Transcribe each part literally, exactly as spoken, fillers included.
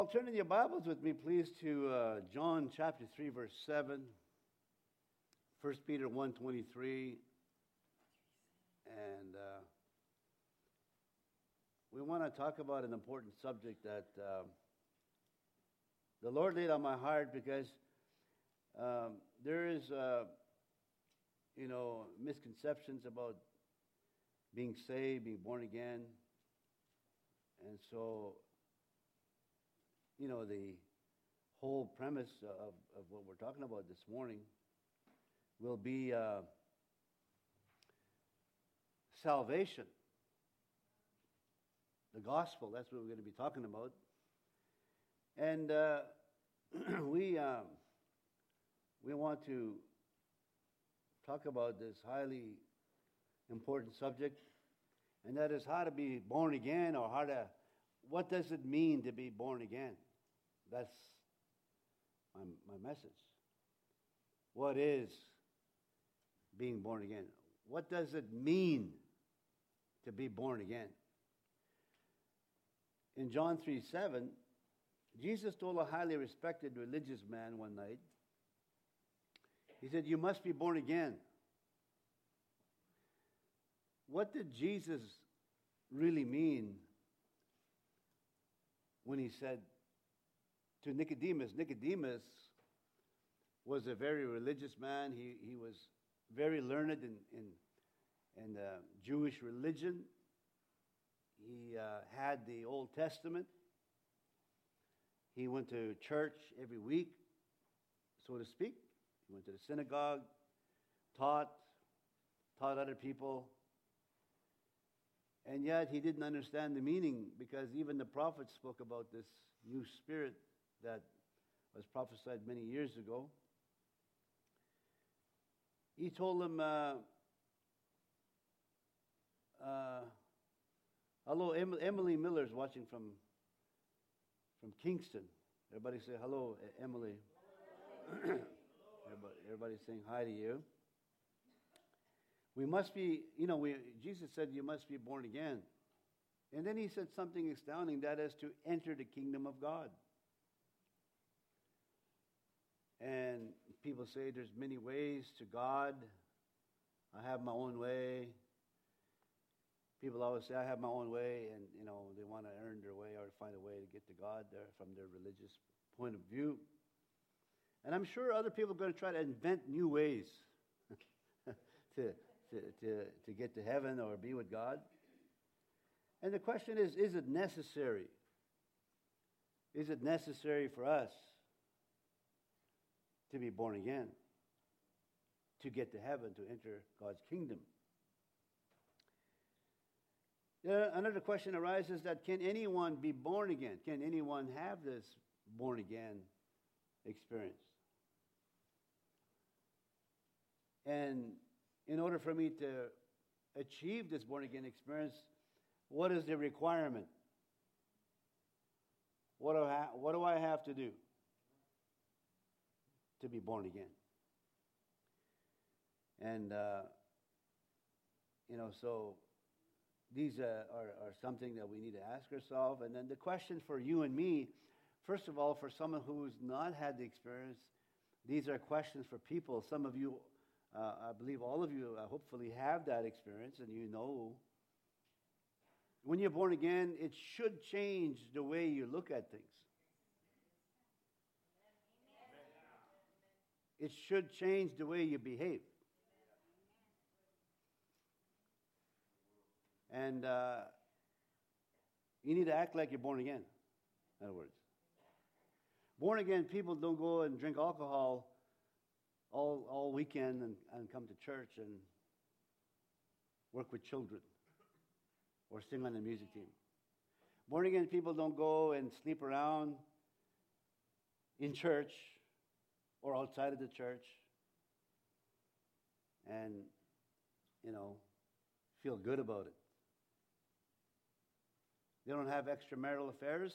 Turn in your Bibles with me, please, to uh, John chapter three, verse seven, First Peter one twenty-three, and uh, we want to talk about an important subject that uh, the Lord laid on my heart because um, there is, uh, you know, misconceptions about being saved, being born again, and so you know, the whole premise of, of what we're talking about this morning will be uh, salvation. The gospel, that's what we're going to be talking about. And uh, we, um, we want to talk about this highly important subject, and that is how to be born again, or how to, what does it mean to be born again? That's my, my message. What is being born again? What does it mean to be born again? In John three seven, Jesus told a highly respected religious man one night, he said, "You must be born again." What did Jesus really mean when he said to Nicodemus? Nicodemus was a very religious man. He he was very learned in in, in uh, Jewish religion. He uh, had the Old Testament. He went to church every week, so to speak. He went to the synagogue, taught, taught other people. And yet he didn't understand the meaning, because even the prophets spoke about this new spirit that was prophesied many years ago. He told him, uh, uh, hello, em- Emily Miller's watching from, from Kingston. Everybody say hello, Emily. everybody, everybody's saying hi to you. We must be, you know, we, Jesus said you must be born again. And then he said something astounding, that is to enter the kingdom of God. And people say there's many ways to God. I have my own way. People always say I have my own way, and, you know, they want to earn their way or find a way to get to God there from their religious point of view. And I'm sure other people are going to try to invent new ways to To, to, to get to heaven or be with God. And the question is, is it necessary? Is it necessary for us to be born again, to get to heaven, to enter God's kingdom? There, another question arises that can anyone be born again? Can anyone have this born again experience? And in order for me to achieve this born-again experience, what is the requirement? What do, I, what do I have to do to be born again? And, uh, you know, so these uh, are, are something that we need to ask ourselves. And then the question for you and me, first of all, for someone who's not had the experience, these are questions for people. Some of you, Uh, I believe all of you uh, hopefully have that experience, and you know. When you're born again, it should change the way you look at things. It should change the way you behave. And uh, you need to act like you're born again, in other words. Born again people don't go and drink alcohol all all weekend and, and come to church and work with children or sing on the music team. Born again people don't go and sleep around in church or outside of the church and, you know, feel good about it. They don't have extramarital affairs.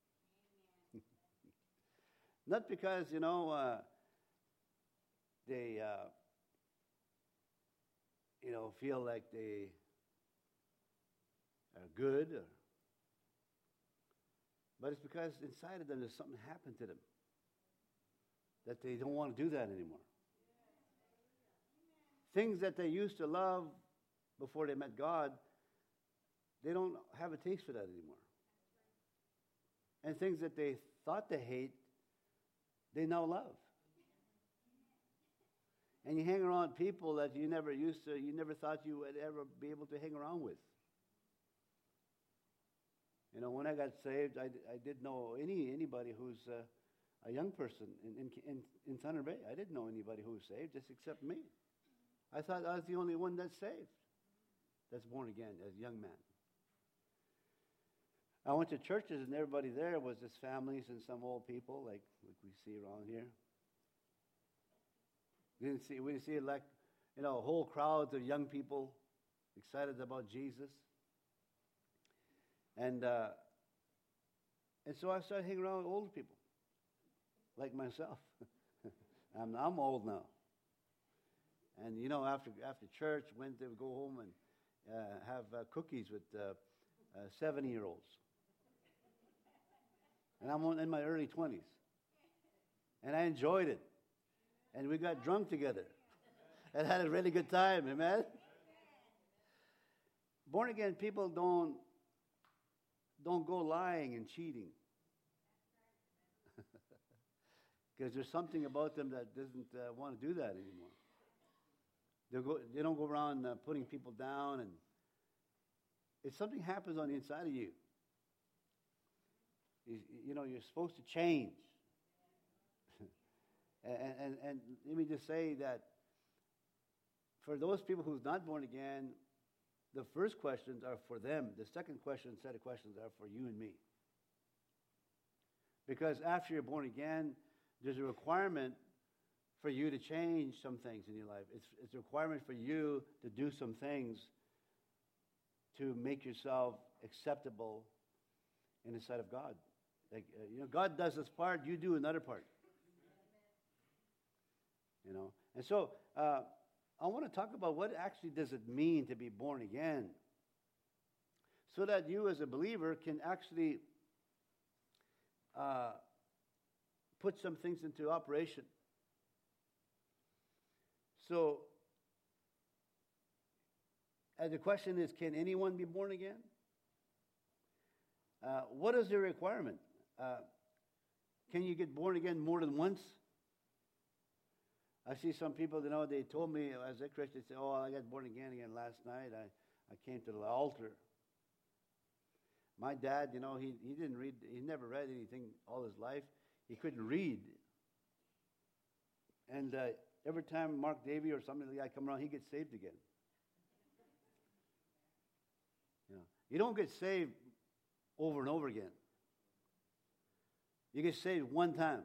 Not because, you know, uh, they, uh, you know, feel like they are good. Or But it's because inside of them there's something happened to them that they don't want to do that anymore. Things that they used to love before they met God, they don't have a taste for that anymore. And things that they thought they hate, they now love. And you hang around people that you never used to, you never thought you would ever be able to hang around with. You know, when I got saved, I, I didn't know any anybody who's uh, a young person in, in, in, in Thunder Bay. I didn't know anybody who was saved, just except me. I thought I was the only one that's saved, that's born again as a young man. I went to churches, and everybody there was just families and some old people, like, like we see around here. We didn't see, we didn't see like, you know, whole crowds of young people excited about Jesus. And uh, and so I started hanging around with older people, like myself. I'm, I'm old now. And, you know, after after church, went to go home and uh, have uh, cookies with uh, uh, seventy-year-olds. And I'm in my early twenties. And I enjoyed it. And we got drunk together and had a really good time, amen? Born again people don't, don't go lying and cheating. Because there's something about them that doesn't uh, want to do that anymore. They go, they don't go around uh, putting people down, and if something happens on the inside of you, you, you know, you're supposed to change. and, and, and let me just say that for those people who's not born again, the first questions are for them. The second question, set of questions are for you and me. Because after you're born again, there's a requirement for you to change some things in your life. It's, it's a requirement for you to do some things to make yourself acceptable in the sight of God. Like, uh, you know, God does this part, you do another part. You know, and so uh, I want to talk about what actually does it mean to be born again, so that you as a believer can actually uh, put some things into operation. So, and the question is, can anyone be born again? Uh, what is the requirement? Uh, can you get born again more than once? I see some people, you know, they told me as a Christian, they say, oh, I got born again again last night. I, I came to the altar. My dad, you know, he, he didn't read, he never read anything all his life. He couldn't read. And uh, every time Mark Davey or somebody like that come around, he gets saved again. You know, you don't get saved over and over again. You get saved one time.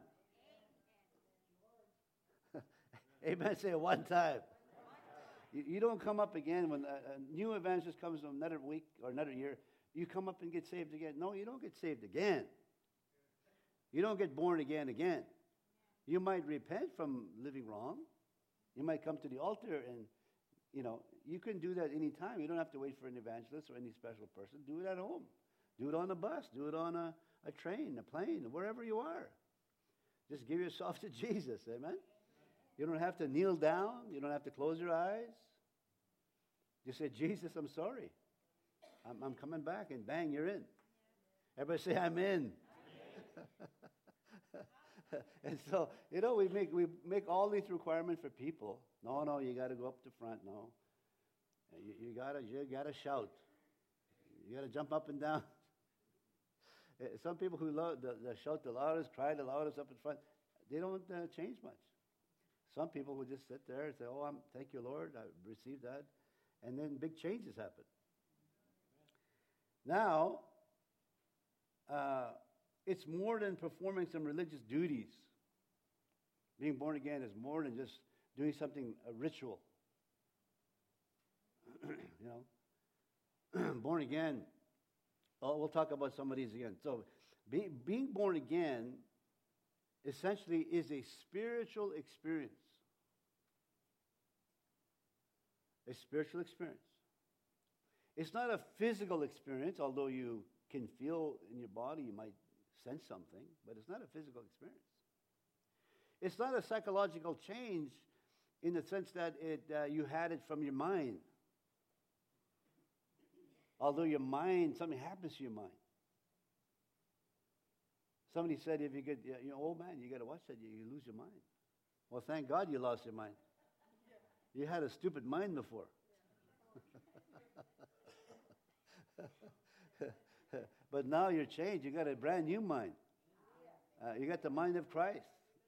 Amen. Say it one time. You, you don't come up again when a, a new evangelist comes from another week or another year. You come up and get saved again. No, you don't get saved again. You don't get born again again. You might repent from living wrong. You might come to the altar and, you know, you can do that any time. You don't have to wait for an evangelist or any special person. Do it at home. Do it on a bus. Do it on a, a train, a plane, wherever you are. Just give yourself to Jesus. Amen? You don't have to kneel down. You don't have to close your eyes. Just say, Jesus, I'm sorry. I'm, I'm coming back, and bang, you're in. Everybody say, I'm in. And so, you know, we make we make all these requirements for people. No, no, you got to go up to front. No, you, you gotta you gotta shout. You gotta jump up and down. Some people who love the, the shout the loudest, cry the loudest up in front, they don't uh, change much. Some people will just sit there and say, "Oh, I'm thank you, Lord, I received that," and then big changes happen. Now. Uh, It's more than performing some religious duties. Being born again is more than just doing something, a ritual. You know, born again, oh, we'll talk about some of these again. So be, being born again essentially is a spiritual experience. A spiritual experience. It's not a physical experience, although you can feel in your body, you might sense something, but it's not a physical experience. It's not a psychological change in the sense that it uh, you had it from your mind. Although your mind, something happens to your mind. Somebody said if you get, you know, oh man, you got to watch that, you, you lose your mind. Well, thank God you lost your mind. You had a stupid mind before. But now you're changed. You got a brand new mind. Uh, you got the mind of Christ.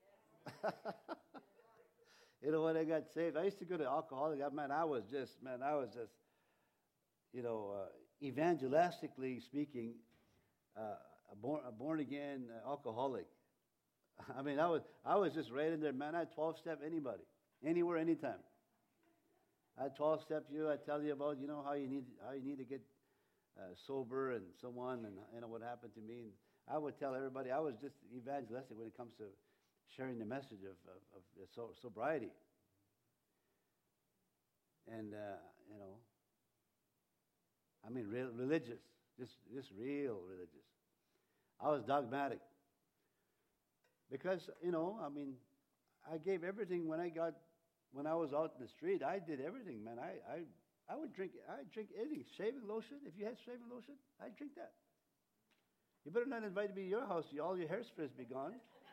You know, when I got saved, I used to go to alcoholic. Man, I was just, man, I was just, you know, uh, evangelistically speaking, uh, a born, a born again uh, alcoholic. I mean, I was, I was just right in there, man. I twelve step anybody, anywhere, anytime. I twelve step you. I tell you about, you know, how you need, how you need to get uh, sober and so on, and you know what happened to me. And I would tell everybody. I was just evangelistic when it comes to sharing the message of, of, of the so, sobriety. And, uh, you know, I mean, real, religious, just, just real religious. I was dogmatic. Because, you know, I mean, I gave everything when I got, when I was out in the street, I did everything, man. I, I, I would drink, I'd drink anything. Shaving lotion, if you had shaving lotion, I'd drink that. You better not invite me to your house. All your hairsprays be gone.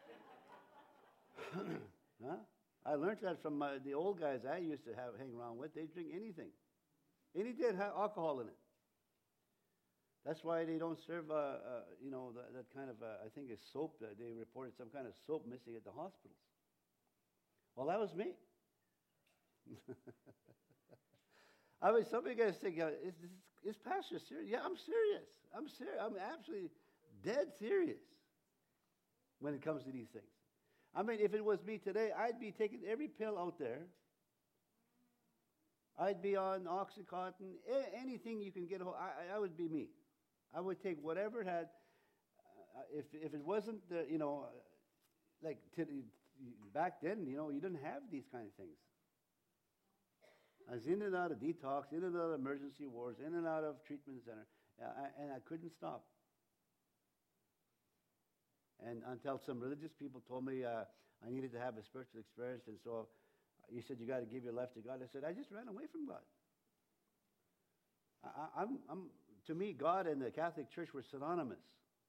Huh? I learned that from my, the old guys I used to have hang around with. They drink anything. Anything had alcohol in it. That's why they don't serve, uh, uh, you know, that, that kind of, uh, I think it's soap. Uh, they reported some kind of soap missing at the hospitals. Well, that was me. I mean, some of you guys think, uh, is, is, is Pastor serious? Yeah, I'm serious. I'm serious. I'm absolutely dead serious when it comes to these things. I mean, if it was me today, I'd be taking every pill out there. I'd be on Oxycontin, a- anything you can get a hold. I, I would be me. I would take whatever it had. Uh, if if it wasn't, uh, you know, like t- back then, you know, you didn't have these kind of things. I was in and out of detox, in and out of emergency wards, in and out of treatment center, uh, I, and I couldn't stop. And until some religious people told me uh, I needed to have a spiritual experience, and so you said you got to give your life to God. I said I just ran away from God. I, I'm, I'm, to me, God and the Catholic Church were synonymous.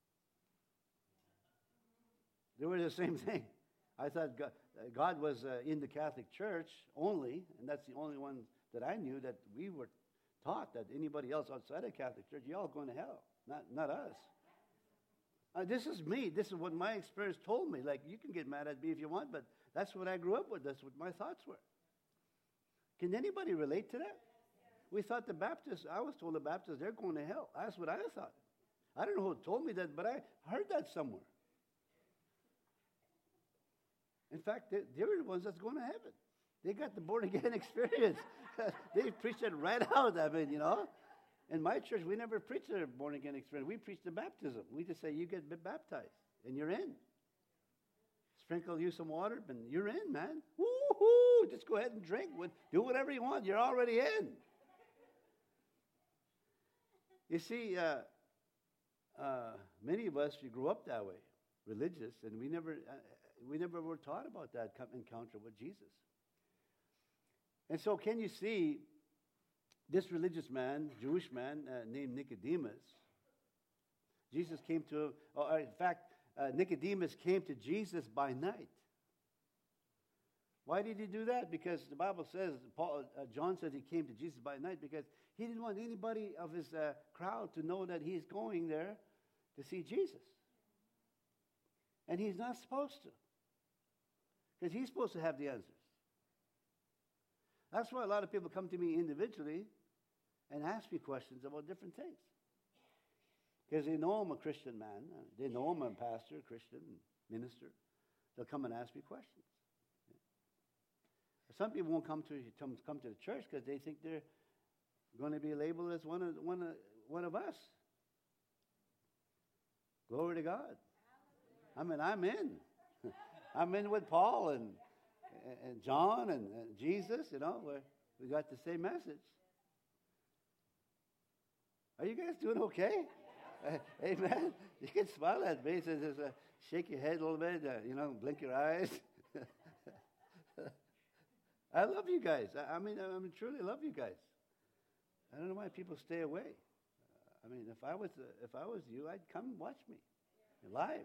They were the same thing. I thought God, God was uh, in the Catholic Church only, and that's the only one that I knew that we were taught that anybody else outside of Catholic Church, you're all going to hell, not not us. Uh, this is me. This is what my experience told me. Like, you can get mad at me if you want, but that's what I grew up with. That's what my thoughts were. Can anybody relate to that? We thought the Baptists, I was told the Baptists, they're going to hell. That's what I thought. I don't know who told me that, but I heard that somewhere. In fact, they, they were the ones that's going to heaven. They got the born-again experience. They preached it right out. I mean, you know. In my church, we never preached the born-again experience. We preached the baptism. We just say, you get baptized, and you're in. Sprinkle you some water, and you're in, man. Woo-hoo! Just go ahead and drink. Do whatever you want. You're already in. You see, uh, uh, many of us, we grew up that way, religious, and we never, uh, we never were taught about that encounter with Jesus. And so can you see this religious man, Jewish man uh, named Nicodemus? Jesus came to, or in fact, uh, Nicodemus came to Jesus by night. Why did he do that? Because the Bible says, Paul, uh, John says he came to Jesus by night because he didn't want anybody of his uh, crowd to know that he's going there to see Jesus. And he's not supposed to. Because he's supposed to have the answers. That's why a lot of people come to me individually and ask me questions about different things. Because they know I'm a Christian man. They know I'm a pastor, Christian, minister. They'll come and ask me questions. Some people won't come to come to the church because they think they're going to be labeled as one of, one of, one of us. Glory to God. I mean, I'm in. I'm in with Paul and, and John and, and Jesus, you know. We're, we got the same message. Are you guys doing okay? Amen. You can smile at me. So just uh, shake your head a little bit, uh, you know, blink your eyes. I love you guys. I, I mean, I, I mean, truly love you guys. I don't know why people stay away. Uh, I mean, if I was uh, if I was you, I'd come watch me live.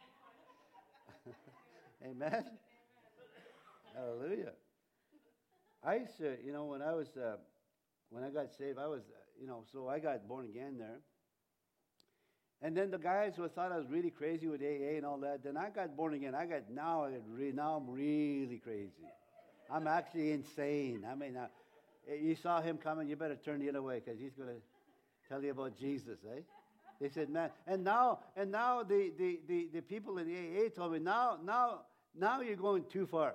Amen. Hallelujah. I used to, you know, when I was uh, when I got saved, I was, uh, you know, so I got born again there. And then the guys who thought I was really crazy with A A and all that, then I got born again. I got, now, I re, now I'm really crazy. I'm actually insane. I mean, uh, you saw him coming, you better turn the other way because he's going to tell you about Jesus, eh? They said, man, and now, and now the, the, the, the people in the A A told me, now, now, now you're going too far.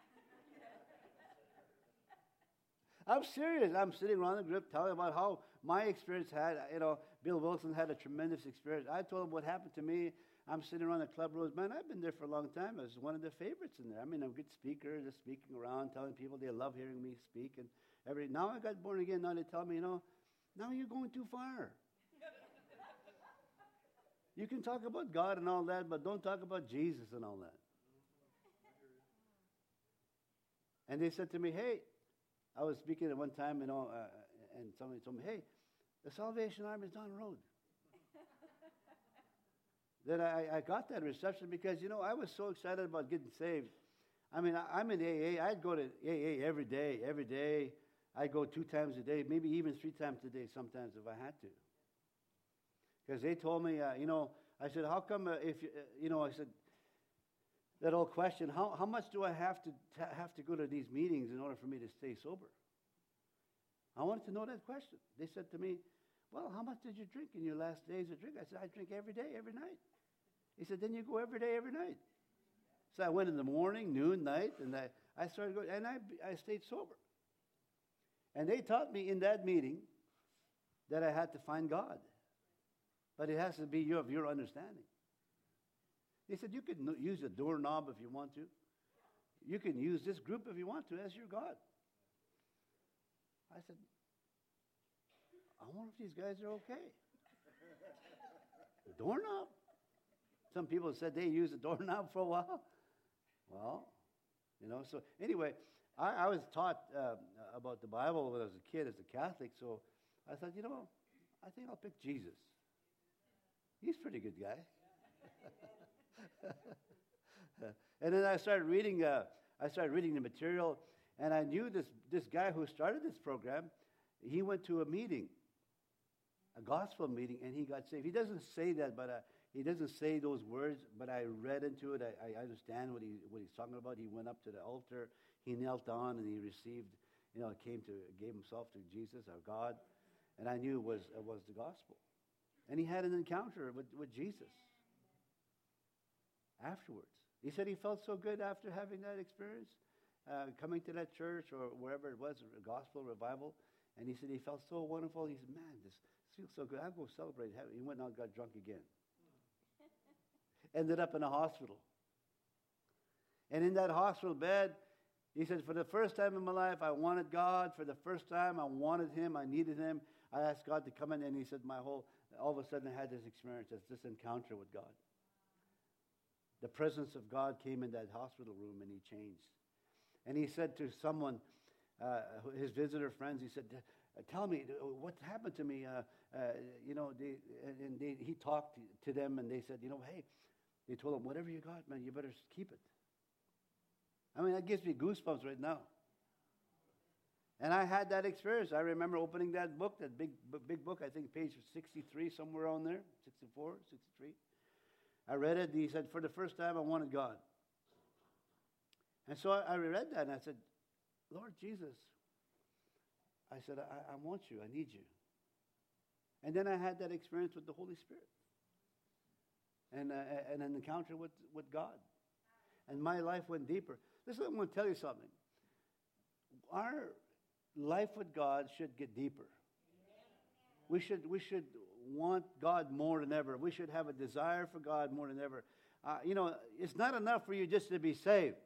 I'm serious. I'm sitting around the group telling about how my experience had, you know, Bill Wilson had a tremendous experience. I told him what happened to me. I'm sitting around the club rose. Man, I've been there for a long time. I was one of the favorites in there. I mean, I'm a good speaker, just speaking around, telling people they love hearing me speak. And every now I got born again. Now they tell me, you know, now you're going too far. You can talk about God and all that, but don't talk about Jesus and all that. And they said to me, hey, I was speaking at one time, you know, uh, and somebody told me, hey, the Salvation Army is down the road. Then I, I got that reception because, you know, I was so excited about getting saved. I mean, I, I'm in A A. I'd go to A A every day, every day. I'd go two times a day, maybe even three times a day sometimes if I had to. Because they told me, uh, you know, I said, how come uh, if, you, uh, you know, I said, that old question, how, how much do I have to ta- have to go to these meetings in order for me to stay sober? I wanted to know that question. They said to me, well, how much did you drink in your last days of drink? I said, I drink every day, every night. He said, then you go every day, every night. So I went in the morning, noon, night, and I, I started going, and I, I stayed sober. And they taught me in that meeting that I had to find God. But it has to be of your understanding. They said, you can use a doorknob if you want to. You can use this group if you want to as your God. I said, I wonder if these guys are okay. The doorknob? Some people said they used a doorknob for a while. Well, you know, so anyway, I, I was taught uh, about the Bible when I was a kid as a Catholic, so I thought, you know, I think I'll pick Jesus. He's a pretty good guy. And then I started reading. Uh, I started reading the material, and I knew this this guy who started this program. He went to a meeting, a gospel meeting, and he got saved. He doesn't say that, but uh, he doesn't say those words. But I read into it. I, I understand what he what he's talking about. He went up to the altar. He knelt down, and he received. You know, came to gave himself to Jesus, our God, and I knew it was it was the gospel. And he had an encounter with, with Jesus afterwards. He said he felt so good after having that experience, uh, coming to that church or wherever it was, a gospel revival. And he said he felt so wonderful. He said, man, this feels so good. I'll go celebrate. He went out and got drunk again. Ended up in a hospital. And in that hospital bed, he said, for the first time in my life, I wanted God. For the first time, I wanted him. I needed him. I asked God to come in, and he said, my whole, all of a sudden I had this experience, this encounter with God. The presence of God came in that hospital room, and he changed. And he said to someone, uh, his visitor friends, he said, tell me, what happened to me? Uh, uh, you know, they, and they, he talked to them, and they said, you know, hey, they told him, whatever you got, man, you better keep it. I mean, that gives me goosebumps right now. And I had that experience. I remember opening that book, that big big book, I think page sixty-three, somewhere on there, sixty-four, sixty-three. I read it, and he said, for the first time, I wanted God. And so I, I read that, and I said, Lord Jesus, I said, I, I want you, I need you. And then I had that experience with the Holy Spirit. And, uh, and an encounter with, with God. And my life went deeper. Listen, I'm going to tell you something. Our life with God should get deeper. We should, we should want God more than ever. We should have a desire for God more than ever. Uh, you know, it's not enough for you just to be saved.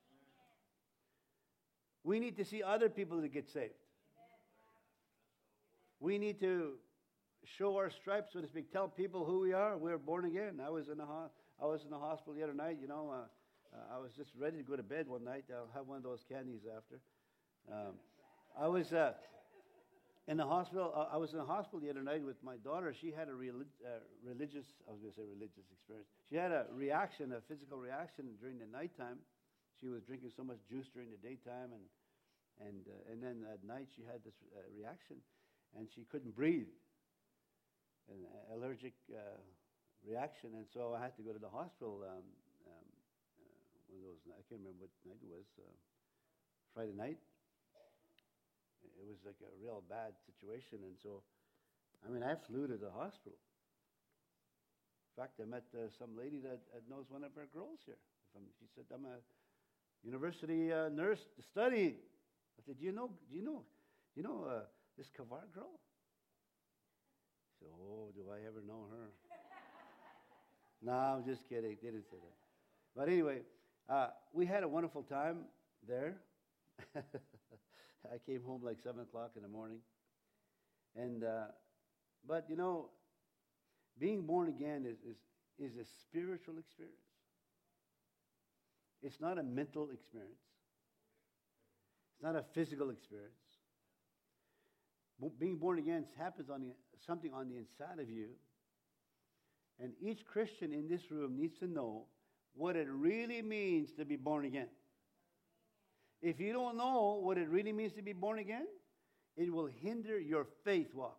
We need to see other people that get saved. We need to show our stripes, so to speak. Tell people who we are. We're born again. I was in the ho- I was in the hospital the other night. You know, uh, uh, I was just ready to go to bed one night. I'll have one of those candies after. Um, I was uh, in the hospital. Uh, I was in the hospital the other night with my daughter. She had a relig- uh, religious. I was going to say religious experience. She had a reaction, a physical reaction during the nighttime. She was drinking so much juice during the daytime, and and uh, and then at night she had this uh, reaction, and she couldn't breathe. An allergic uh, reaction, and so I had to go to the hospital. Um, um, uh, one of those, I can't remember what night it was. Uh, Friday night. It was like a real bad situation, and so, I mean, I flew to the hospital. In fact, I met uh, some lady that, that knows one of our girls here. From, she said, "I'm a university uh, nurse studying." I said, "Do you know? Do you know? Do you know uh, this Kavar girl?" Oh, do I ever know her? No, I'm just kidding. They didn't say that. But anyway, uh, we had a wonderful time there. I came home like seven o'clock in the morning. And, uh, but you know, being born again is, is, is a spiritual experience. It's not a mental experience. It's not a physical experience. Being born again happens on the, something on the inside of you. And each Christian in this room needs to know what it really means to be born again. If you don't know what it really means to be born again, it will hinder your faith walk.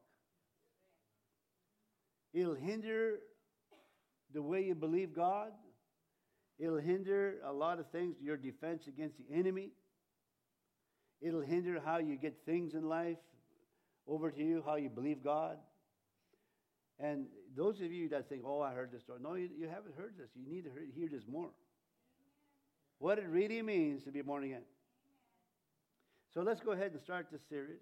It'll hinder the way you believe God. It'll hinder a lot of things, your defense against the enemy. It'll hinder how you get things in life over to you, how you believe God. And those of you that think, "Oh, I heard this story." No, you, you haven't heard this. You need to hear, hear this more. What it really means to be born again. So let's go ahead and start this series.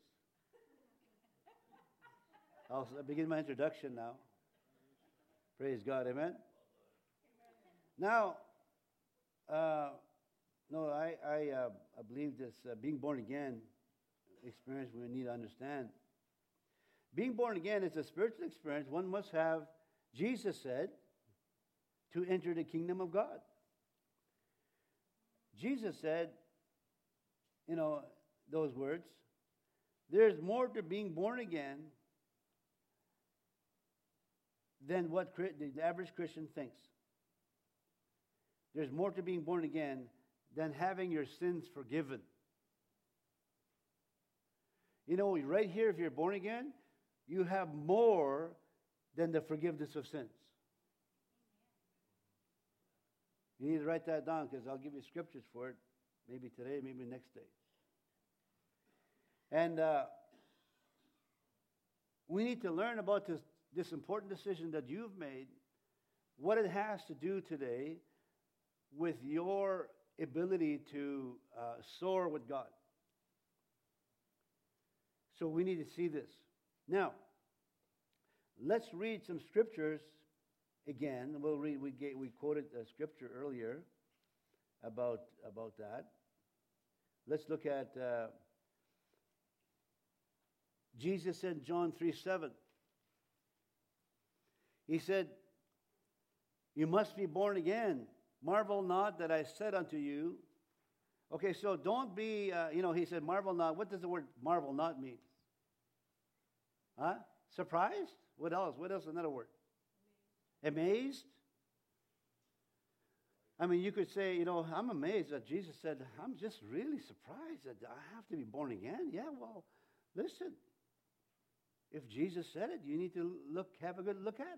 I'll begin my introduction now. Praise God, amen? Now, uh, no, I, I, uh, I believe this uh, being born again experience we need to understand. Being born again is a spiritual experience one must have, Jesus said, to enter the kingdom of God. Jesus said, you know, those words, there's more to being born again than what the average Christian thinks. There's more to being born again than having your sins forgiven. You know, right here, if you're born again, you have more than the forgiveness of sins. You need to write that down because I'll give you scriptures for it, maybe today, maybe next day. And uh, we need to learn about this, this important decision that you've made, what it has to do today with your ability to uh, soar with God. So we need to see this. Now, let's read some scriptures again. We'll read. We get, we quoted a scripture earlier about about that. Let's look at uh, Jesus said in John three seven. He said, "You must be born again. Marvel not that I said unto you." Okay, so don't be. Uh, you know, he said, "Marvel not." What does the word "marvel not" mean? Huh? Surprised? What else? What else is another word? Amazed? I mean, you could say, you know, I'm amazed that Jesus said, I'm just really surprised that I have to be born again. Yeah, well, listen. If Jesus said it, you need to look, have a good look at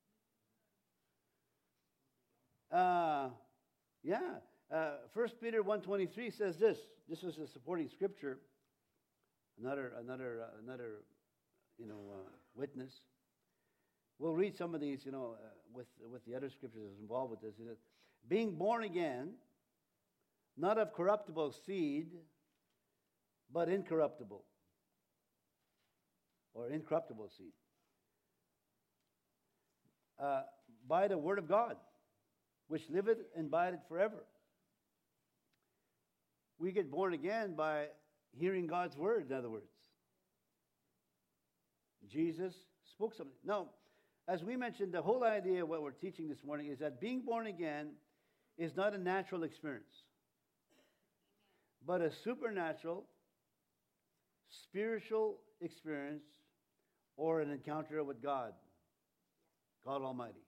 it. Uh, yeah. Uh, First Peter one twenty-three says this. This is a supporting scripture. Another, another, uh, another, you know, uh, witness. We'll read some of these, you know, uh, with with the other scriptures that's involved with this. It says, being born again, not of corruptible seed, but incorruptible, or incorruptible seed, uh, by the word of God, which liveth and abideth forever. We get born again by hearing God's word, in other words. Jesus spoke something. Now, as we mentioned, the whole idea of what we're teaching this morning is that being born again is not a natural experience, but a supernatural, spiritual experience or an encounter with God, God Almighty.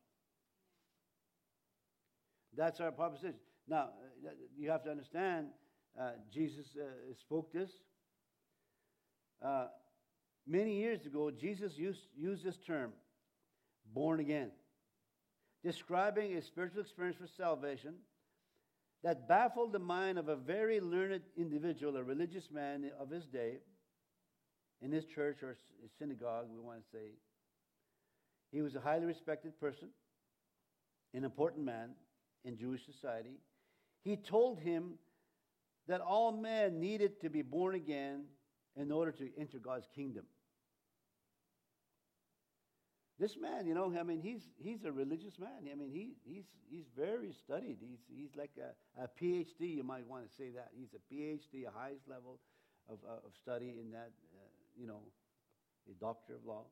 That's our proposition. Now, you have to understand, uh, Jesus uh, spoke this. Uh, many years ago, Jesus used, used this term, born again, describing a spiritual experience for salvation that baffled the mind of a very learned individual, a religious man of his day, in his church or synagogue, we want to say. He was a highly respected person, an important man in Jewish society. He told him that all men needed to be born again in order to enter God's kingdom. This man, you know, I mean, he's he's a religious man. I mean, he he's he's very studied. He's he's like a, a P H D. You might want to say that he's a P H D, a highest level of uh, of study in that. Uh, you know, a doctor of law.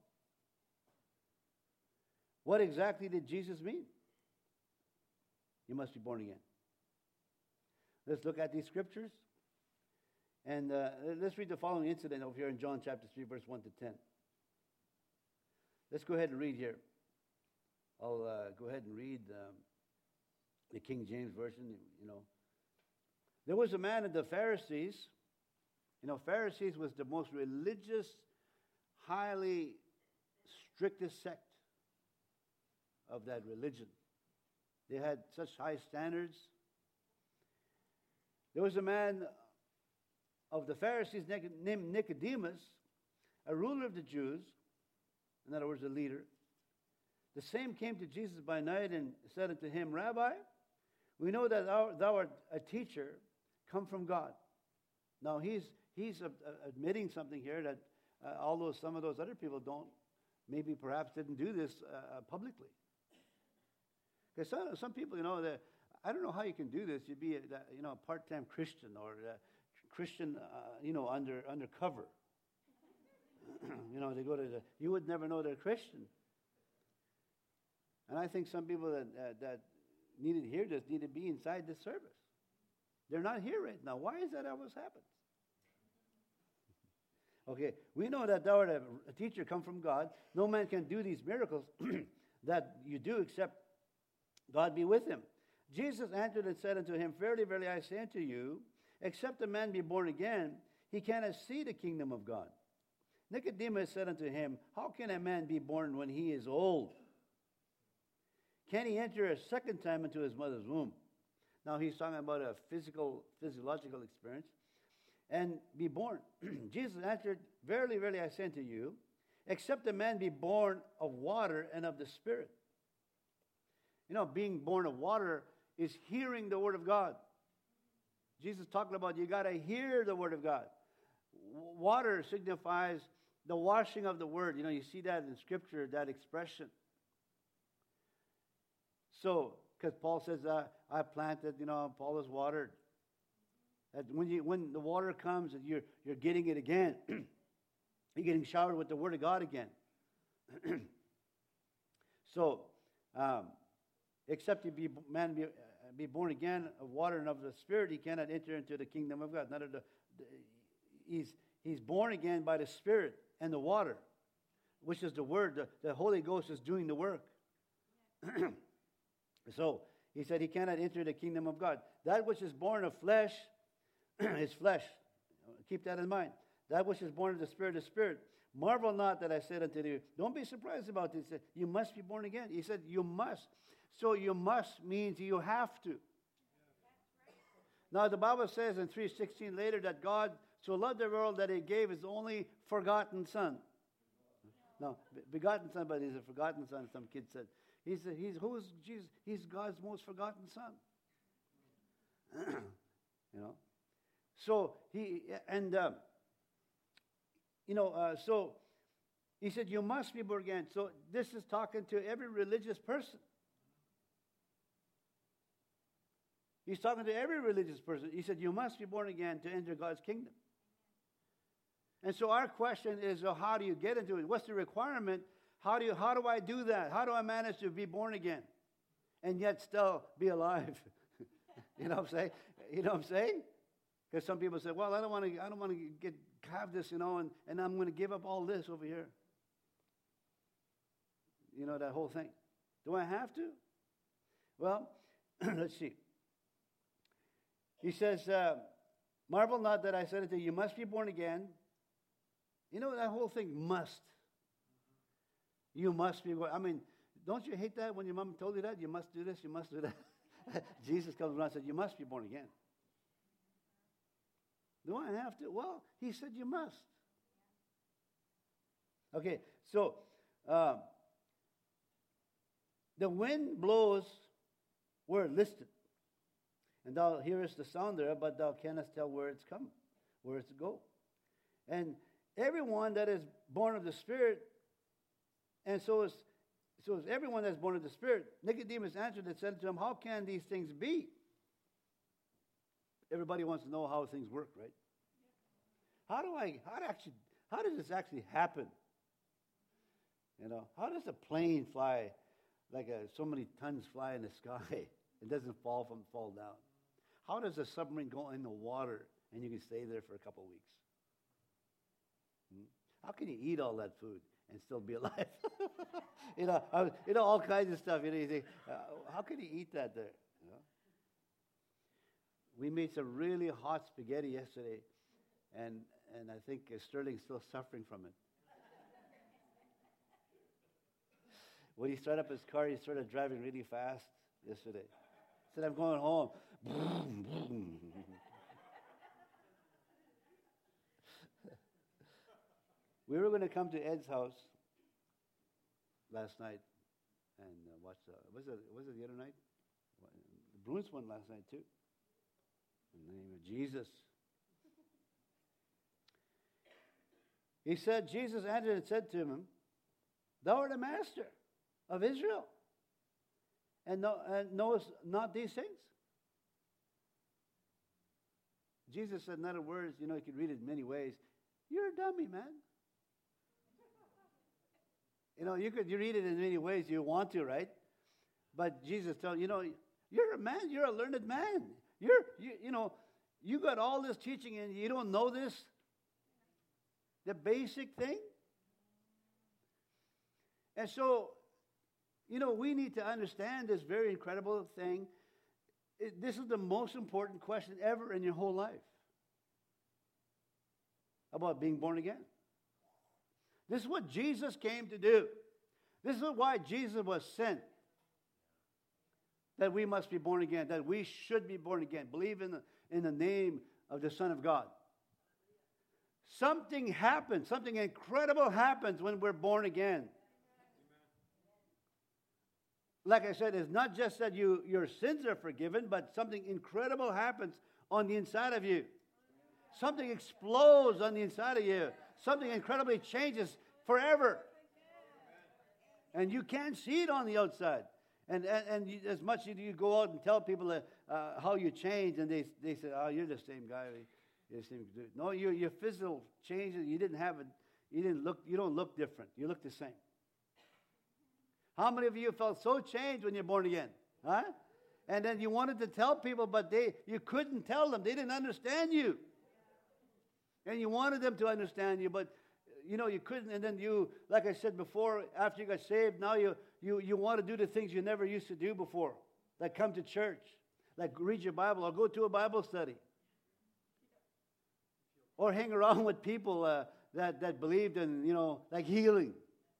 What exactly did Jesus mean? You must be born again. Let's look at these scriptures, and uh, let's read the following incident over here in John chapter three, verse one to ten. Let's go ahead and read here. I'll uh, go ahead and read um, the King James Version, you know. There was a man of the Pharisees. You know, Pharisees was the most religious, highly strictest sect of that religion. They had such high standards. There was a man of the Pharisees named Nicodemus, a ruler of the Jews, in other words, a leader. The same came to Jesus by night and said unto him, Rabbi, we know that thou, thou art a teacher come from God. Now, he's he's uh, admitting something here that uh, although some of those other people don't, maybe perhaps didn't do this uh, publicly. Because some, some people, you know, I don't know how you can do this. You'd be, a, you know, a part-time Christian or a Christian, uh, you know, under undercover. You know, they go to the, you would never know they're Christian. And I think some people that, uh, that needed to hear this need to be inside this service. They're not here right now. Why is that always happens? Okay, we know that thou art a, a teacher come from God. No man can do these miracles that you do except God be with him. Jesus answered and said unto him, Verily, verily, I say unto you, except a man be born again, he cannot see the kingdom of God. Nicodemus said unto him, How can a man be born when he is old? Can he enter a second time into his mother's womb? Now he's talking about a physical, physiological experience. And be born. Jesus answered, Verily, verily, I say unto you, except a man be born of water and of the Spirit. You know, being born of water is hearing the Word of God. Jesus talking about you got to hear the Word of God. Water signifies the washing of the Word. You know, you see that in Scripture, that expression. So, because Paul says, uh, I planted, you know, Paul has watered. That when you when the water comes, you're you're getting it again. You're getting showered with the Word of God again. So, um, except you be man be, uh, be born again of water and of the Spirit, he cannot enter into the kingdom of God. None of the, the he's he's born again by the Spirit and the water, which is the Word. The, the Holy Ghost is doing the work. So he said he cannot enter the kingdom of God. That which is born of flesh is flesh. Keep that in mind. That which is born of the Spirit is spirit. Marvel not that I said unto you. Don't be surprised about this. He said, you must be born again. He said, you must. So you must means you have to. Now the Bible says in three sixteen later that God so loved the world that he gave his only forgotten son. No, begotten son, but he's a forgotten son, some kid said. He's, a, he's who's Jesus? He's God's most forgotten son. You know? So he, and, um, you know, uh, so he said, you must be born again. So this is talking to every religious person. He's talking to every religious person. He said, you must be born again to enter God's kingdom. And so our question is, well, how do you get into it? What's the requirement how do you, how do I do that? How do I manage to be born again and yet still be alive? You know what I'm saying? You know what I'm saying? Because some people say, well, I don't want to, I don't want to get have this, you know, and, and I'm going to give up all this over here. You know, that whole thing. Do I have to? Well, let's see. He says, uh, marvel not that I said it to you, you must be born again. You know, that whole thing, must. You must be born. I mean, don't you hate that when your mom told you that? You must do this, you must do that. Jesus comes around and said, you must be born again. Do I have to? Well, he said you must. Okay, so uh, the wind blows where it listed, and thou hearest the sound thereof, but thou cannot tell where it's come, where it's go. And everyone that is born of the Spirit, and so is so is everyone that is born of the Spirit. Nicodemus answered and said to him, how can these things be? Everybody wants to know how things work, right? How do I, how do actually, how does this actually happen? You know, how does a plane fly, like a, so many tons fly in the sky? It doesn't fall from fall down. How does a submarine go in the water and you can stay there for a couple of weeks? Hmm? How can you eat all that food and still be alive? you know, I, you know, all kinds of stuff. You know, you think, uh, how can you eat that there? You know? We made some really hot spaghetti yesterday, and and I think uh, Sterling's still suffering from it. When he started up his car, he started driving really fast yesterday. He said, I'm going home. We were going to come to Ed's house last night and uh, watch the, was it, was it the other night? The Bruins won last night too. In the name of Jesus. He said, Jesus answered and said to him, thou art a master of Israel, and, know, and knowest not these things? Jesus said in other words, you know, you could read it in many ways. You're a dummy, man. You know, you could you read it in many ways you want to, right? But Jesus told you know, you're a man, you're a learned man. You're, you, you know, you got all this teaching and you don't know this? The basic thing? And so, you know, we need to understand this very incredible thing. It, this is the most important question ever in your whole life about being born again. This is what Jesus came to do. This is why Jesus was sent. That we must be born again, that we should be born again. Believe in the, in the name of the Son of God. Something happens, something incredible happens when we're born again. Like I said, it's not just that you your sins are forgiven, but something incredible happens on the inside of you. Something explodes on the inside of you. Something incredibly changes forever. And you can't see it on the outside. And and, and you, as much as you go out and tell people uh, uh, how you change, and they they say, "Oh, you're the same guy." You're the same dude. No, your your physical changes. You didn't have it. You didn't look. You don't look different. You look the same. How many of you felt so changed when you're born again? Huh? And then you wanted to tell people, but they you couldn't tell them. They didn't understand you. And you wanted them to understand you, but you know you couldn't. And then you, like I said before, after you got saved, now you you you want to do the things you never used to do before, like come to church, like read your Bible, or go to a Bible study, or hang around with people uh, that that believed in, you know, like healing.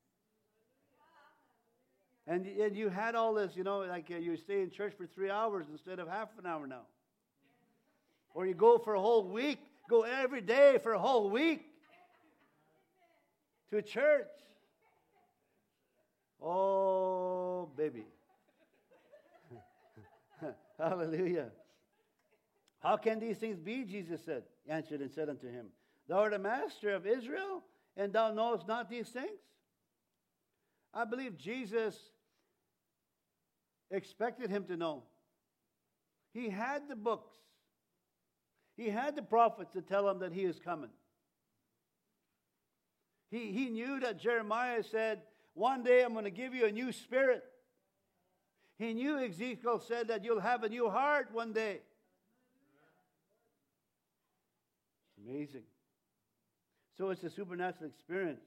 And and you had all this, you know, like uh, you stay in church for three hours instead of half an hour now, or you go for a whole week. Go every day for a whole week to a church. Oh, baby. Hallelujah. How can these things be, Jesus said, answered and said unto him, thou art a master of Israel, and thou knowest not these things? I believe Jesus expected him to know. He had the books. He had the prophets to tell him that he is coming. He, he knew that Jeremiah said, one day I'm going to give you a new spirit. He knew, Ezekiel said, that you'll have a new heart one day. It's amazing. So it's a supernatural experience.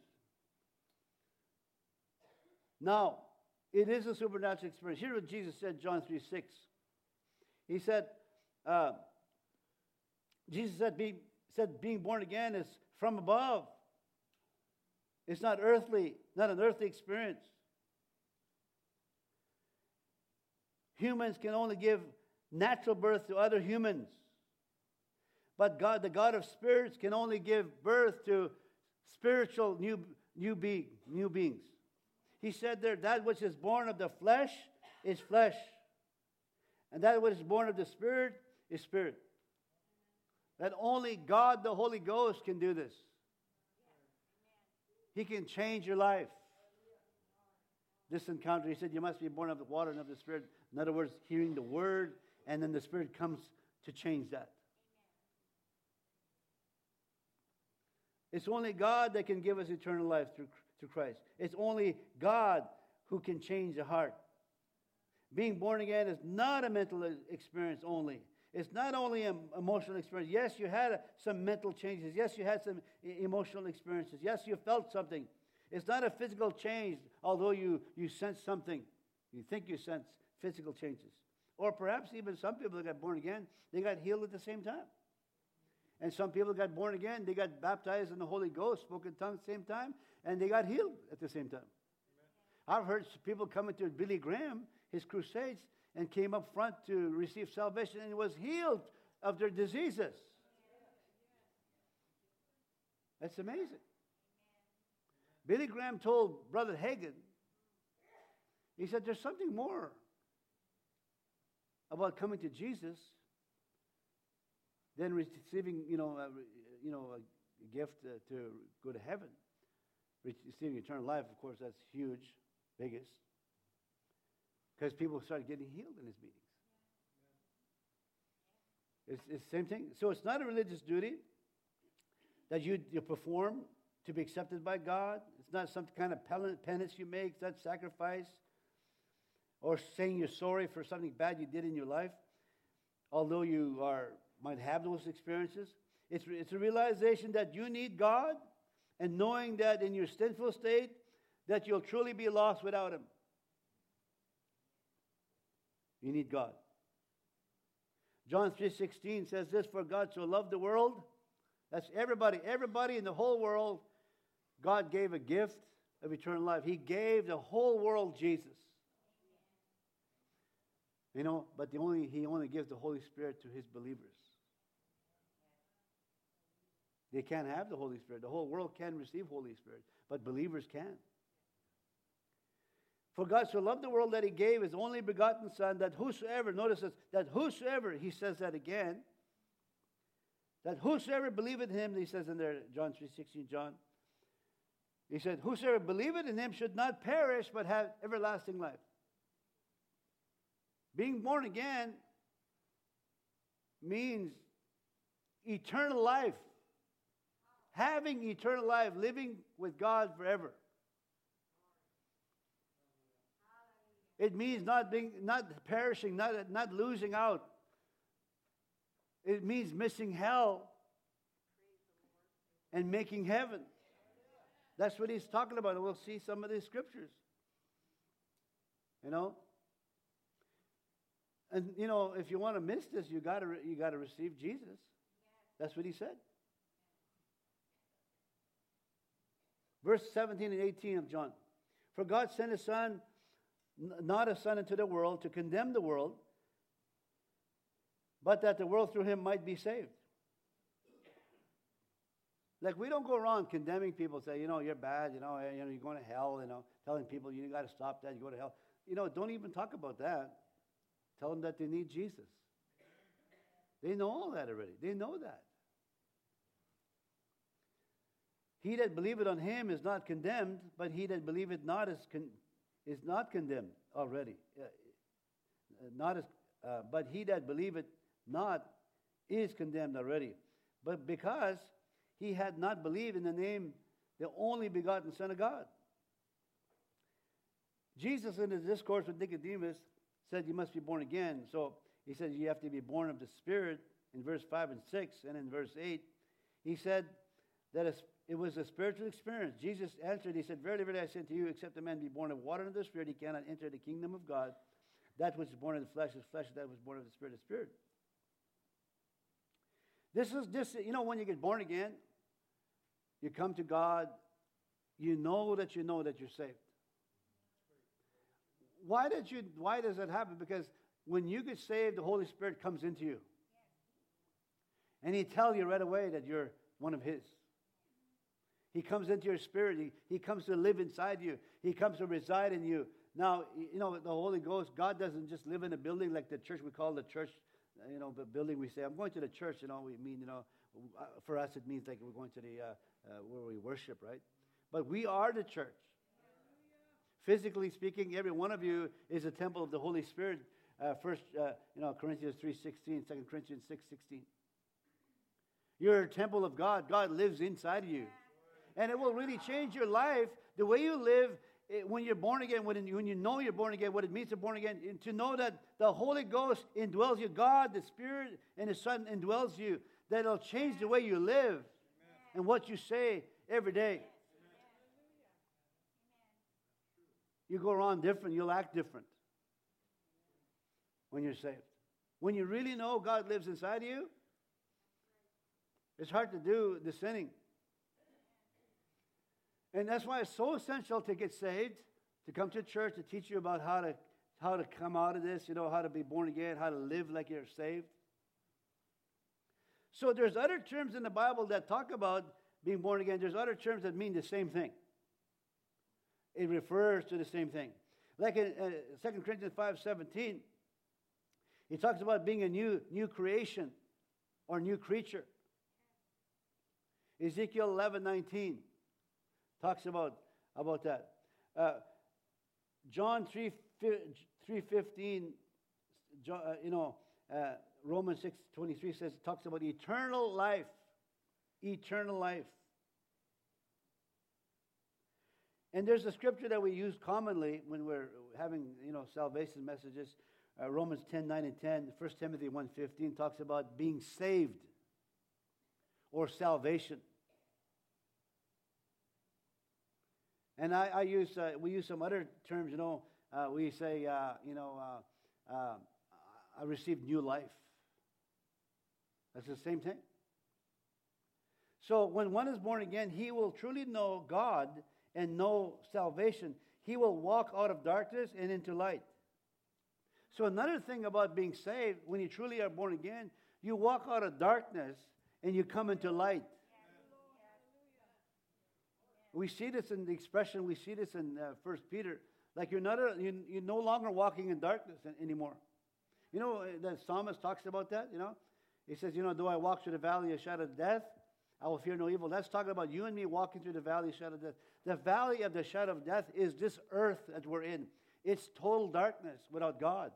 Now, it is a supernatural experience. Here's what Jesus said, John three six. He said, uh, Jesus said, be, said, being born again is from above. It's not earthly, not an earthly experience. Humans can only give natural birth to other humans. But God, the God of spirits, can only give birth to spiritual new, new, be, new beings. He said there, that which is born of the flesh is flesh. And that which is born of the Spirit is spirit. That only God, the Holy Ghost, can do this. He can change your life. This encounter, he said, you must be born of the water and of the Spirit. In other words, hearing the Word, and then the Spirit comes to change that. It's only God that can give us eternal life through, through Christ. It's only God who can change the heart. Being born again is not a mental experience only. It's not only an emotional experience. Yes, you had some mental changes. Yes, you had some emotional experiences. Yes, you felt something. It's not a physical change, although you, you sense something. You think you sense physical changes. Or perhaps even some people that got born again, they got healed at the same time. And some people got born again, they got baptized in the Holy Ghost, spoke in tongues at the same time, and they got healed at the same time. Amen. I've heard people coming to Billy Graham, his crusades, and came up front to receive salvation and was healed of their diseases. That's amazing. Billy Graham told Brother Hagin, he said, there's something more about coming to Jesus than receiving, you know, a, you know, a gift uh, to go to heaven. Receiving eternal life, of course, that's huge, biggest. Because people started getting healed in his meetings. It's, it's the same thing. So it's not a religious duty that you, you perform to be accepted by God. It's not some kind of penance you make. It's not sacrifice or saying you're sorry for something bad you did in your life, although you are might have those experiences. It's, it's a realization that you need God, and knowing that in your sinful state that you'll truly be lost without Him. You need God. John three sixteen says this, for God so loved the world. That's everybody. Everybody in the whole world, God gave a gift of eternal life. He gave the whole world Jesus. You know, but the only He only gives the Holy Spirit to His believers. They can't have the Holy Spirit. The whole world can receive Holy Spirit, but believers can. For God so loved the world that He gave His only begotten Son, that whosoever, notice this, that whosoever, He says that again, that whosoever believeth in Him, He says in there, John three sixteen, John, He said, whosoever believeth in Him should not perish, but have everlasting life. Being born again means eternal life. Having eternal life, living with God forever. It means not being, not perishing, not, not losing out. It means missing hell and making heaven. That's what he's talking about. And we'll see some of these scriptures. You know? And, you know, if you want to miss this, you got to you got to receive Jesus. That's what he said. Verse seventeen and eighteen of John. For God sent His Son, not a son into the world, to condemn the world, but that the world through Him might be saved. Like, we don't go around condemning people, say, you know, you're bad, you know, you know, you're going to hell, you know, telling people you got to stop that, you go to hell. You know, don't even talk about that. Tell them that they need Jesus. They know all that already. They know that. He that believeth on Him is not condemned, but he that believeth not is con- is not condemned already. Uh, not as, uh, but he that believeth not is condemned already. But because he had not believed in the name, the only begotten Son of God. Jesus in his discourse with Nicodemus said you must be born again. So he said you have to be born of the Spirit in verse five and six. And in verse eight, he said that it was a spiritual experience. Jesus answered, he said, verily, verily, I say to you, except a man be born of water and of the Spirit, he cannot enter the kingdom of God. That which is born of the flesh is flesh, that which is born of the Spirit is spirit. This is this, you know, when you get born again, you come to God, you know that you know that you're saved. Why did you why does that happen? Because when you get saved, the Holy Spirit comes into you. And he tells you right away that you're one of his. He comes into your spirit. He, he comes to live inside you. He comes to reside in you. Now, you know, the Holy Ghost, God doesn't just live in a building like the church. We call the church, you know, the building. We say, I'm going to the church, you know, we mean, you know, for us it means like we're going to the, uh, uh, where we worship, right? But we are the church. Physically speaking, every one of you is a temple of the Holy Spirit. Uh, first, uh, you know, Corinthians three sixteen, Second Corinthians six sixteen. You're a temple of God. God lives inside of you. And it will really change your life, the way you live it, when you're born again, when, when you know you're born again, what it means to be born again, to know that the Holy Ghost indwells you, God, the Spirit, and the Son indwells you, that it'll change the way you live. Amen. And what you say every day. Amen. You go around different, you'll act different when you're saved. When you really know God lives inside of you, it's hard to do the sinning. And that's why it's so essential to get saved, to come to church, to teach you about how to how to come out of this, you know, how to be born again, how to live like you're saved. So there's other terms in the Bible that talk about being born again. There's other terms that mean the same thing. It refers to the same thing. Like in uh, Second Corinthians five seventeen, he talks about being a new, new creation or new creature. Ezekiel eleven nineteen talks about, about that. Uh, John three fifteen, uh, you know, uh, Romans six twenty-three says, talks about eternal life. Eternal life. And there's a scripture that we use commonly when we're having, you know, salvation messages. Uh, Romans ten nine and ten, First Timothy one fifteen talks about being saved or salvation. And I, I use, uh, we use some other terms, you know, uh, we say, uh, you know, uh, uh, I received new life. That's the same thing. So when one is born again, he will truly know God and know salvation. He will walk out of darkness and into light. So another thing about being saved, when you truly are born again, you walk out of darkness and you come into light. We see this in the expression, we see this in uh, First Peter. Like you're not a, you, you're no longer walking in darkness anymore. You know, the psalmist talks about that, you know. He says, you know, though I walk through the valley of shadow of death, I will fear no evil. That's talking about you and me walking through the valley of shadow of death. The valley of the shadow of death is this earth that we're in. It's total darkness without God.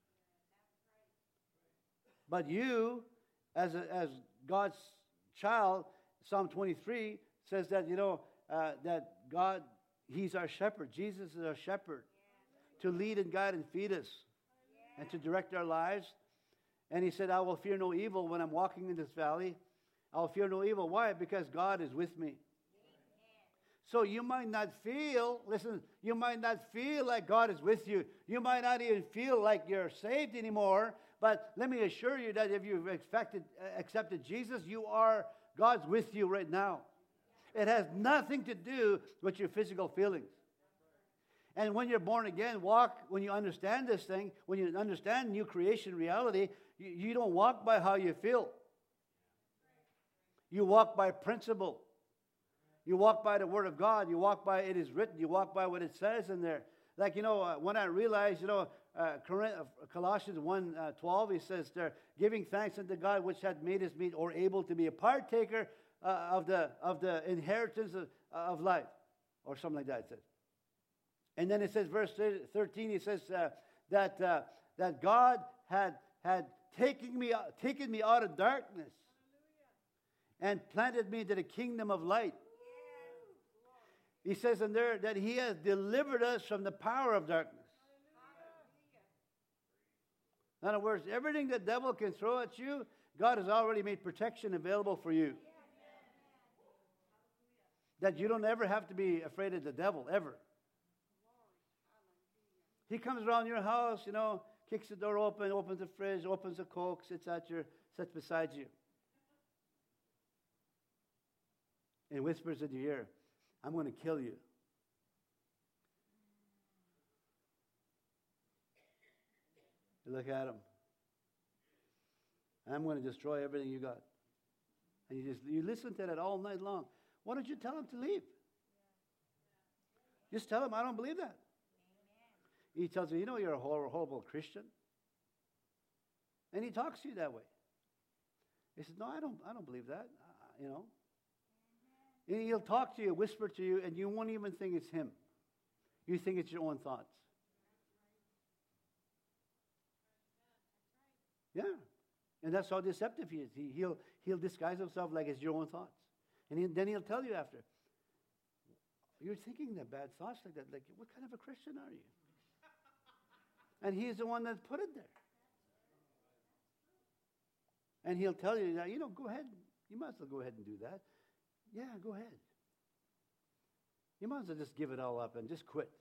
But you, as, a, as God's child, Psalm twenty-three says that, you know, Uh, that God, he's our shepherd. Jesus is our shepherd to lead and guide and feed us and to direct our lives. And he said, I will fear no evil when I'm walking in this valley. I will fear no evil. Why? Because God is with me. So you might not feel, listen, you might not feel like God is with you. You might not even feel like you're saved anymore. But let me assure you that if you've accepted, accepted Jesus, you are, God's with you right now. It has nothing to do with your physical feelings. And when you're born again, walk, when you understand this thing, when you understand new creation reality, you, you don't walk by how you feel. You walk by principle. You walk by the Word of God. You walk by it is written. You walk by what it says in there. Like, you know, uh, when I realized, you know, uh, Colossians one twelve, he says there, giving thanks unto God which had made us meet or able to be a partaker Uh, of the of the inheritance of, of life, or something like that. It says, and then it says, verse thirteen. He says uh, that uh, that God had had taken me taken me out of darkness and planted me into the kingdom of light. He says in there that He has delivered us from the power of darkness. In other words, everything the devil can throw at you, God has already made protection available for you. That you don't ever have to be afraid of the devil, ever. He comes around your house, you know, kicks the door open, opens the fridge, opens the Coke, sits at your, sits beside you. And whispers in your ear, I'm going to kill you. You look at him. I'm going to destroy everything you got. And you just you listen to that all night long. Why don't you tell him to leave? Just tell him, I don't believe that. He tells you, you know, you're a horrible, horrible Christian. And he talks to you that way. He says, no, I don't, I don't believe that. Uh, you know. And he'll talk to you, whisper to you, and you won't even think it's him. You think it's your own thoughts. Yeah. And that's how deceptive he is. He, he'll, he'll disguise himself like it's your own thoughts. And he, then he'll tell you after, you're thinking that bad thoughts like that. Like, what kind of a Christian are you? And he's the one that put it there. And he'll tell you, you know, go ahead. You might as well go ahead and do that. Yeah, go ahead. You might as well just give it all up and just quit.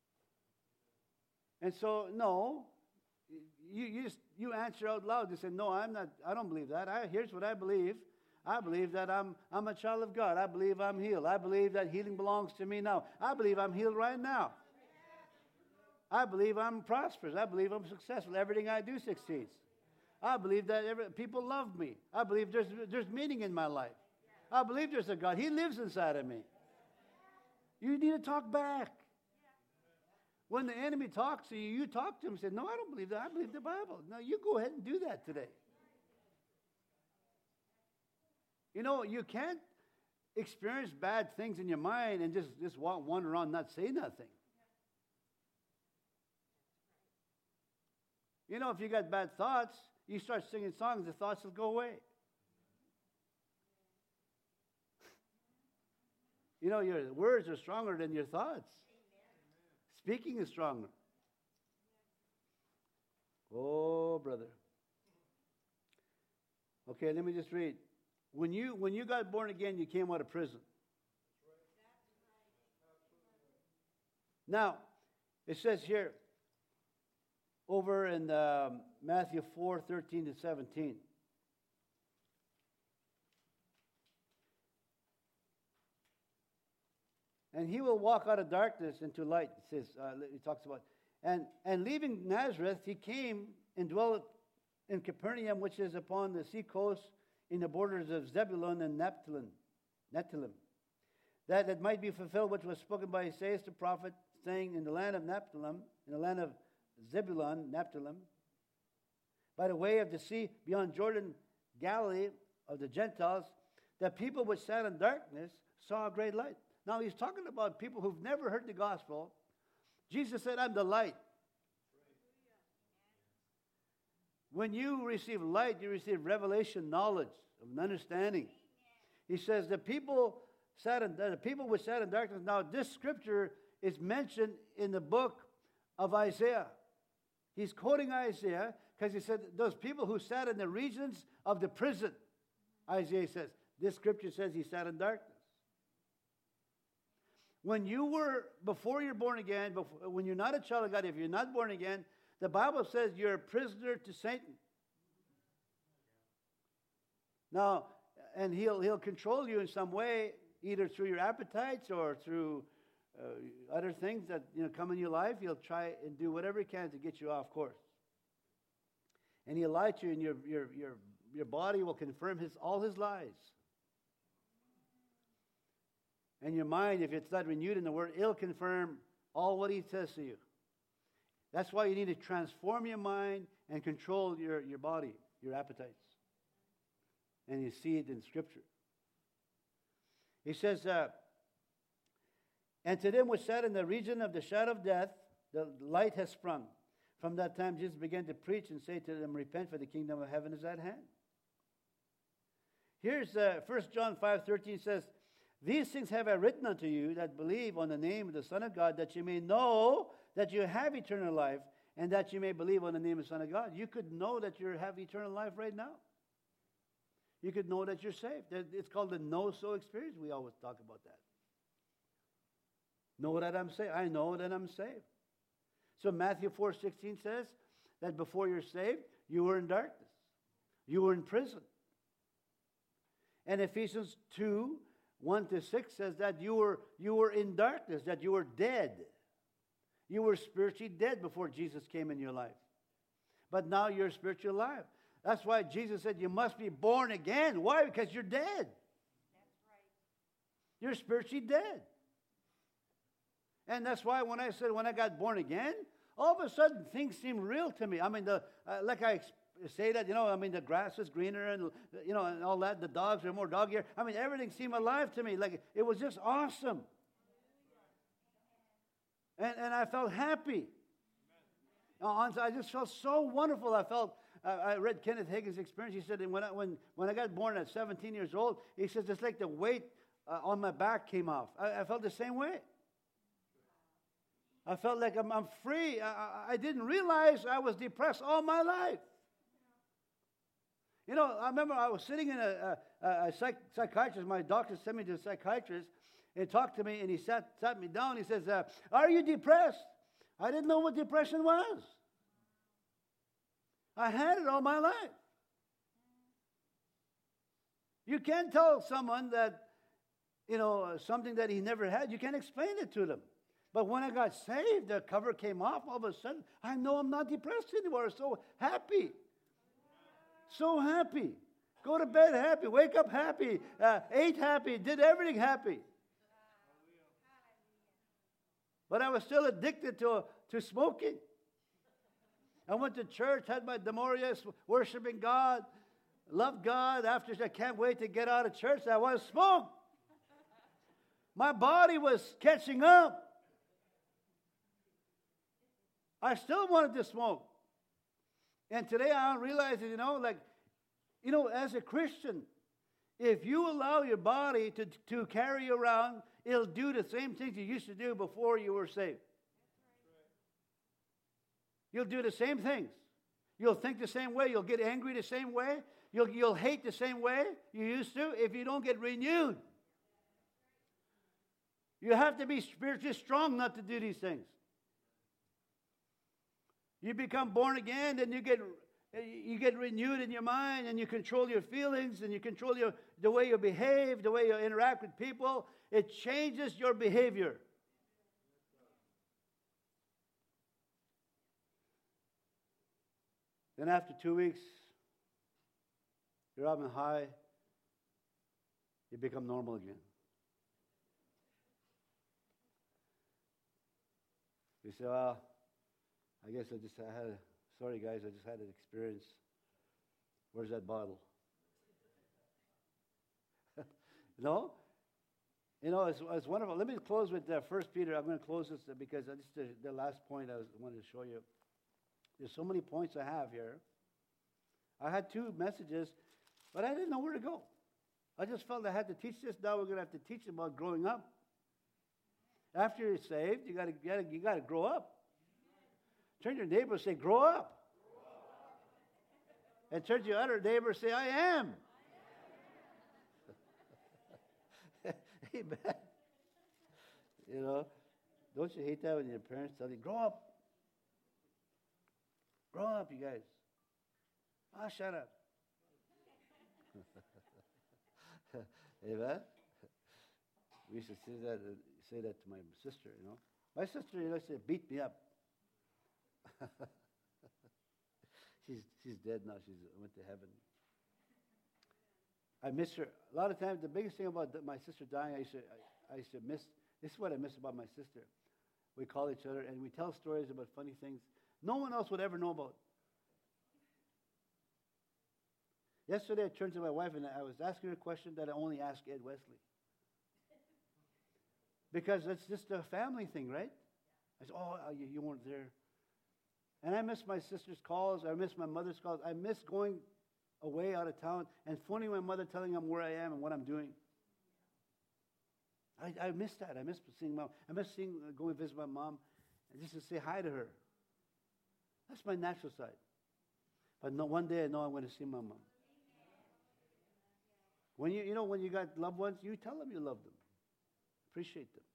And so, no, you you, just, you answer out loud. You say, no, I'm not. I don't believe that. I, here's what I believe. I believe that I'm I'm a child of God. I believe I'm healed. I believe that healing belongs to me now. I believe I'm healed right now. I believe I'm prosperous. I believe I'm successful. Everything I do succeeds. I believe that every, people love me. I believe there's there's meaning in my life. I believe there's a God. He lives inside of me. You need to talk back. When the enemy talks to you, you talk to him and say, no, I don't believe that. I believe the Bible. No, you go ahead and do that today. You know, you can't experience bad things in your mind and just, just walk, wander around and not say nothing. You know, if you got bad thoughts, you start singing songs, the thoughts will go away. You know, your words are stronger than your thoughts. Speaking is stronger. Oh, brother. Okay, let me just read. When you when you got born again, you came out of prison. Now, it says here, over in um, Matthew four, thirteen to seventeen. And he will walk out of darkness into light, it says, uh, he talks about. And, and leaving Nazareth, he came and dwelt in Capernaum, which is upon the sea coast in the borders of Zebulun and Naphtali, Naphtali, that it might be fulfilled which was spoken by Isaiah the prophet, saying, in the land of Naphtali, in the land of Zebulun, Naphtali, by the way of the sea beyond Jordan, Galilee of the Gentiles, that people which sat in darkness saw a great light. Now, he's talking about people who've never heard the gospel. Jesus said, I'm the light. When you receive light, you receive revelation, knowledge, of understanding. He says, the people sat in, the people which sat in darkness. Now, this scripture is mentioned in the book of Isaiah. He's quoting Isaiah because he said, those people who sat in the regions of the prison, Isaiah says, this scripture says he sat in darkness. When you were, before you're born again, before, when you're not a child of God, if you're not born again, the Bible says you're a prisoner to Satan. Now, and he'll he'll control you in some way, either through your appetites or through uh, other things that you know come in your life. He'll try and do whatever he can to get you off course. And he'll lie to you, and your your your your body will confirm his all his lies. And your mind, if it's not renewed in the Word, it'll confirm all what he says to you. That's why you need to transform your mind and control your, your body, your appetites. And you see it in Scripture. He says, uh, and to them which sat in the region of the shadow of death, the light has sprung. From that time, Jesus began to preach and say to them, repent, for the kingdom of heaven is at hand. Here's uh, First John five thirteen says, These things have I written unto you that believe on the name of the Son of God, that you may know that you have eternal life, and that you may believe on the name of the Son of God. You could know that you have eternal life right now. You could know that you're saved. It's called the know-so experience. We always talk about that. Know that I'm saved. I know that I'm saved. So Matthew four sixteen says that before you're saved, you were in darkness. You were in prison. And Ephesians two, one to six says that you were, you were in darkness, that you were dead. You were spiritually dead before Jesus came in your life. But now you're spiritually alive. That's why Jesus said you must be born again. Why? Because you're dead. That's right. You're spiritually dead. And that's why when I said when I got born again, all of a sudden things seem real to me. I mean, the uh, like I say that, you know, I mean, the grass is greener and, you know, and all that. The dogs are more dog-eared. I mean, everything seemed alive to me. Like, it was just awesome. And, and I felt happy. Uh, I just felt so wonderful. I felt, uh, I read Kenneth Hagin's experience. He said when I, when, when I got born at seventeen years old, he says it's like the weight uh, on my back came off. I, I felt the same way. I felt like I'm, I'm free. I, I didn't realize I was depressed all my life. You know, I remember I was sitting in a, a, a psych, psychiatrist. My doctor sent me to a psychiatrist and talked to me, and he sat, sat me down. He says, uh, are you depressed? I didn't know what depression was. I had it all my life. You can't tell someone that, you know, something that he never had. You can't explain it to them. But when I got saved, the cover came off. All of a sudden, I know I'm not depressed anymore. I'm so happy. So happy. Go to bed happy. Wake up happy. Uh, ate happy. Did everything happy. But I was still addicted to, to smoking. I went to church, had my Demorius, worshiping God, loved God. After I can't wait to get out of church, I want to smoke. My body was catching up. I still wanted to smoke. And today I realize that, you know, like, you know, as a Christian, if you allow your body to, to carry around, it'll do the same things you used to do before you were saved. You'll do the same things. You'll think the same way. You'll get angry the same way. You'll, you'll hate the same way you used to if you don't get renewed. You have to be spiritually strong not to do these things. You become born again, then you get you get renewed in your mind, and you control your feelings, and you control your, the way you behave, the way you interact with people. It changes your behavior. Then after two weeks, you're up and high, you become normal again. You say, well, I guess I just I had, a, sorry guys, I just had an experience. Where's that bottle? No? You know, it's, it's wonderful. Let me close with uh, First Peter. I'm going to close this because this is the, the last point I was, wanted to show you. There's so many points I have here. I had two messages, but I didn't know where to go. I just felt I had to teach this. Now we're going to have to teach about growing up. After you're saved, you got to you got to grow up. Turn to your neighbor and say, grow up. And turn to your other neighbor and say, I am. Amen. You know, don't you hate that when your parents tell you, grow up. Grow up, you guys. Ah, oh, shut up. Amen. We used to say that, say that to my sister, you know. My sister, you know, said, beat me up. she's she's dead now. She went to heaven. I miss her. A lot of times, the biggest thing about my sister dying, I used to, I, I used to miss, this is what I miss about my sister. We call each other, and we tell stories about funny things no one else would ever know about. Yesterday, I turned to my wife, and I was asking her a question that I only ask Ed Wesley. Because it's just a family thing, right? I said, oh, you, you weren't there. And I miss my sister's calls. I miss my mother's calls. I miss going away out of town and phoning my mother, telling them where I am and what I'm doing. I, I miss that. I miss seeing mom. I miss seeing, uh, going to visit my mom and just to say hi to her. That's my natural side. But no, one day I know I'm going to see my mom. When you, you know, when you got loved ones, you tell them you love them. Appreciate them.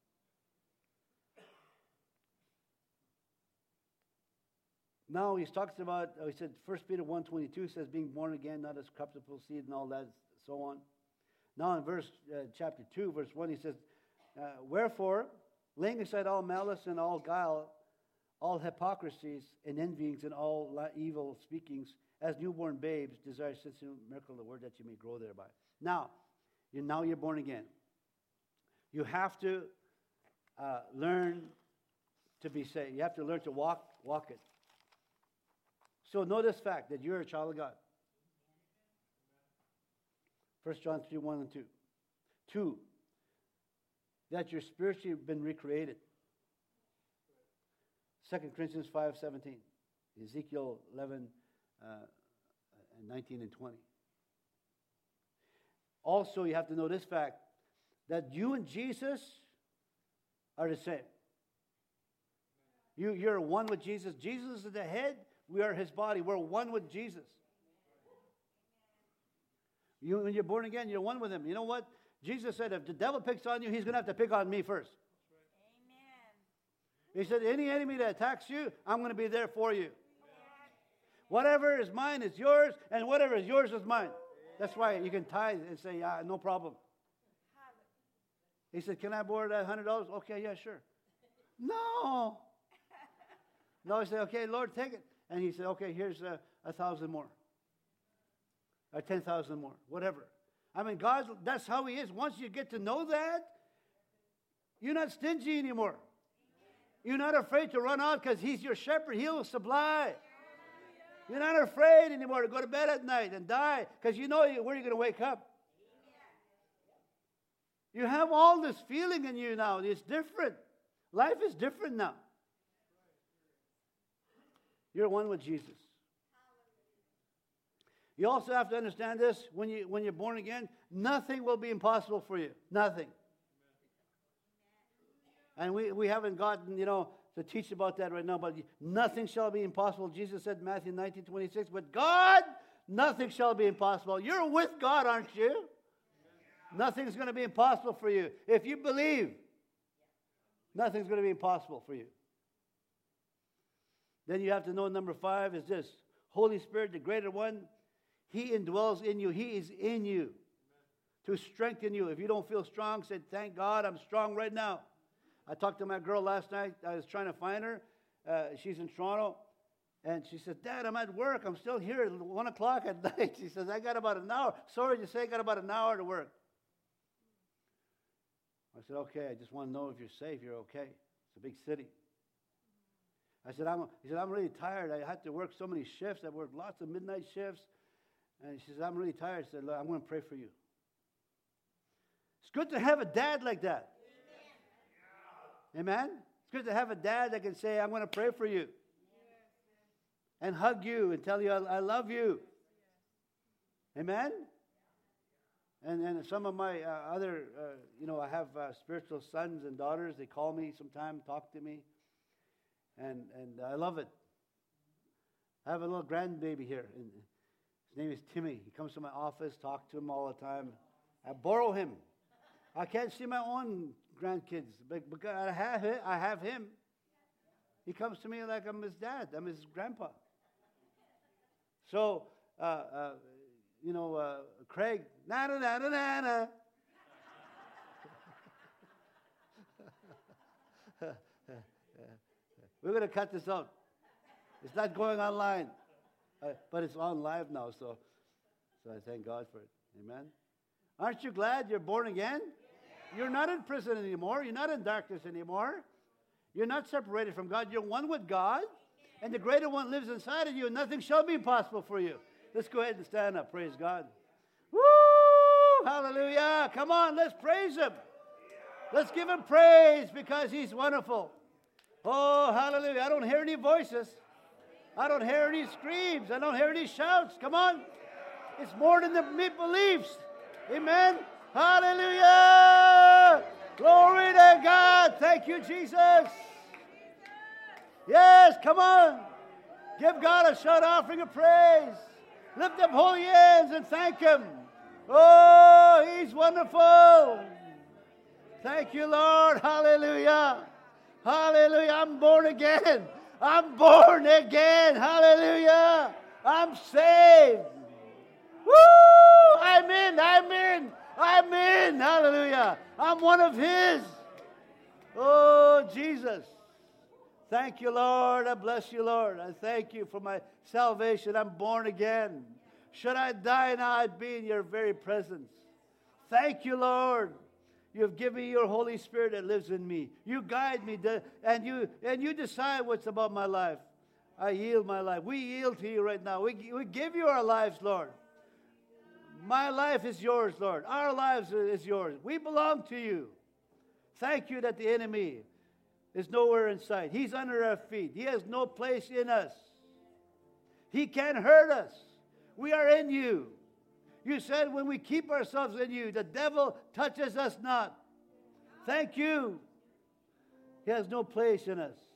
Now he talks about, uh, he said, First Peter one twenty-two says, being born again, not as corruptible seed and all that, so on. Now in verse uh, chapter two, verse one, he says, uh, wherefore, laying aside all malice and all guile, all hypocrisies and envyings and all evil speakings, as newborn babes, desire sincere miracle of the word that you may grow thereby. Now, you now you're born again. You have to uh, learn to be saved. You have to learn to walk, walk it. So know this fact that you're a child of God. First John three, one and two. Two, that you're spiritually been recreated. Second Corinthians five, seventeen. Ezekiel eleven, uh, nineteen and twenty. Also, you have to know this fact, that you and Jesus are the same. You, you're one with Jesus. Jesus is the head. We are his body. We're one with Jesus. You, when you're born again, you're one with him. You know what? Jesus said, if the devil picks on you, he's going to have to pick on me first. Amen. He said, any enemy that attacks you, I'm going to be there for you. Whatever is mine is yours, and whatever is yours is mine. That's why you can tithe and say, yeah, no problem. He said, can I borrow that one hundred dollars? Okay, yeah, sure. No. No, he said, okay, Lord, take it. And he said, okay, here's a, a thousand more. Or ten thousand more, whatever. I mean, God, that's how he is. Once you get to know that, you're not stingy anymore. You're not afraid to run out because he's your shepherd. He'll supply. You're not afraid anymore to go to bed at night and die because you know where you're going to wake up. You have all this feeling in you now. It's different. Life is different now. You're one with Jesus. You also have to understand this. When, you, when you're born again, nothing will be impossible for you. Nothing. And we, we haven't gotten, you know, to teach about that right now, but nothing shall be impossible. Jesus said in Matthew nineteen twenty-six, with God, nothing shall be impossible. You're with God, aren't you? Nothing's going to be impossible for you. If you believe, nothing's going to be impossible for you. Then you have to know number five is this. Holy Spirit, the greater one, he indwells in you. He is in you to strengthen you. If you don't feel strong, say, thank God, I'm strong right now. I talked to my girl last night. I was trying to find her. Uh, she's in Toronto. And she said, Dad, I'm at work. I'm still here at one o'clock at night. She says, I got about an hour. Sorry to say, I got about an hour to work. I said, okay, I just want to know if you're safe, you're okay. It's a big city. I said, I'm, he said, I'm really tired. I had to work so many shifts. I worked lots of midnight shifts. And she says, I'm really tired. I said, look, I'm going to pray for you. It's good to have a dad like that. Amen? It's good to have a dad that can say, I'm going to pray for you. And hug you and tell you, I, I love you. Amen? And, and some of my uh, other, uh, you know, I have uh, spiritual sons and daughters. They call me sometime, talk to me. And and I love it. I have a little grandbaby here. And his name is Timmy. He comes to my office, talk to him all the time. I borrow him. I can't see my own grandkids, but because I have it, I have him. He comes to me like I'm his dad. I'm his grandpa. So, uh, uh, you know, uh, Craig, na na na na na na. We're going to cut this out. It's not going online, uh, but it's on live now. So, so I thank God for it. Amen. Aren't you glad you're born again? You're not in prison anymore. You're not in darkness anymore. You're not separated from God. You're one with God. And the greater one lives inside of you, and nothing shall be impossible for you. Let's go ahead and stand up. Praise God. Woo! Hallelujah. Come on, let's praise him. Let's give him praise because he's wonderful. Oh, hallelujah. I don't hear any voices. I don't hear any screams. I don't hear any shouts. Come on. It's more than the beliefs. Amen. Hallelujah. Glory to God. Thank you, Jesus. Yes, come on. Give God a shout offering of praise. Lift up holy hands and thank Him. Oh, He's wonderful. Thank you, Lord. Hallelujah. Hallelujah. I'm born again. I'm born again. Hallelujah. I'm saved. Woo! I'm in. I'm in. I'm in. Hallelujah. I'm one of His. Oh, Jesus. Thank you, Lord. I bless you, Lord. I thank you for my salvation. I'm born again. Should I die now, I'd be in your very presence. Thank you, Lord. You've given me your Holy Spirit that lives in me. You guide me, and you and you decide what's about my life. I yield my life. We yield to you right now. We, we give you our lives, Lord. My life is yours, Lord. Our lives is yours. We belong to you. Thank you that the enemy is nowhere in sight. He's under our feet. He has no place in us. He can't hurt us. We are in you. You said when we keep ourselves in you, the devil touches us not. Thank you. He has no place in us.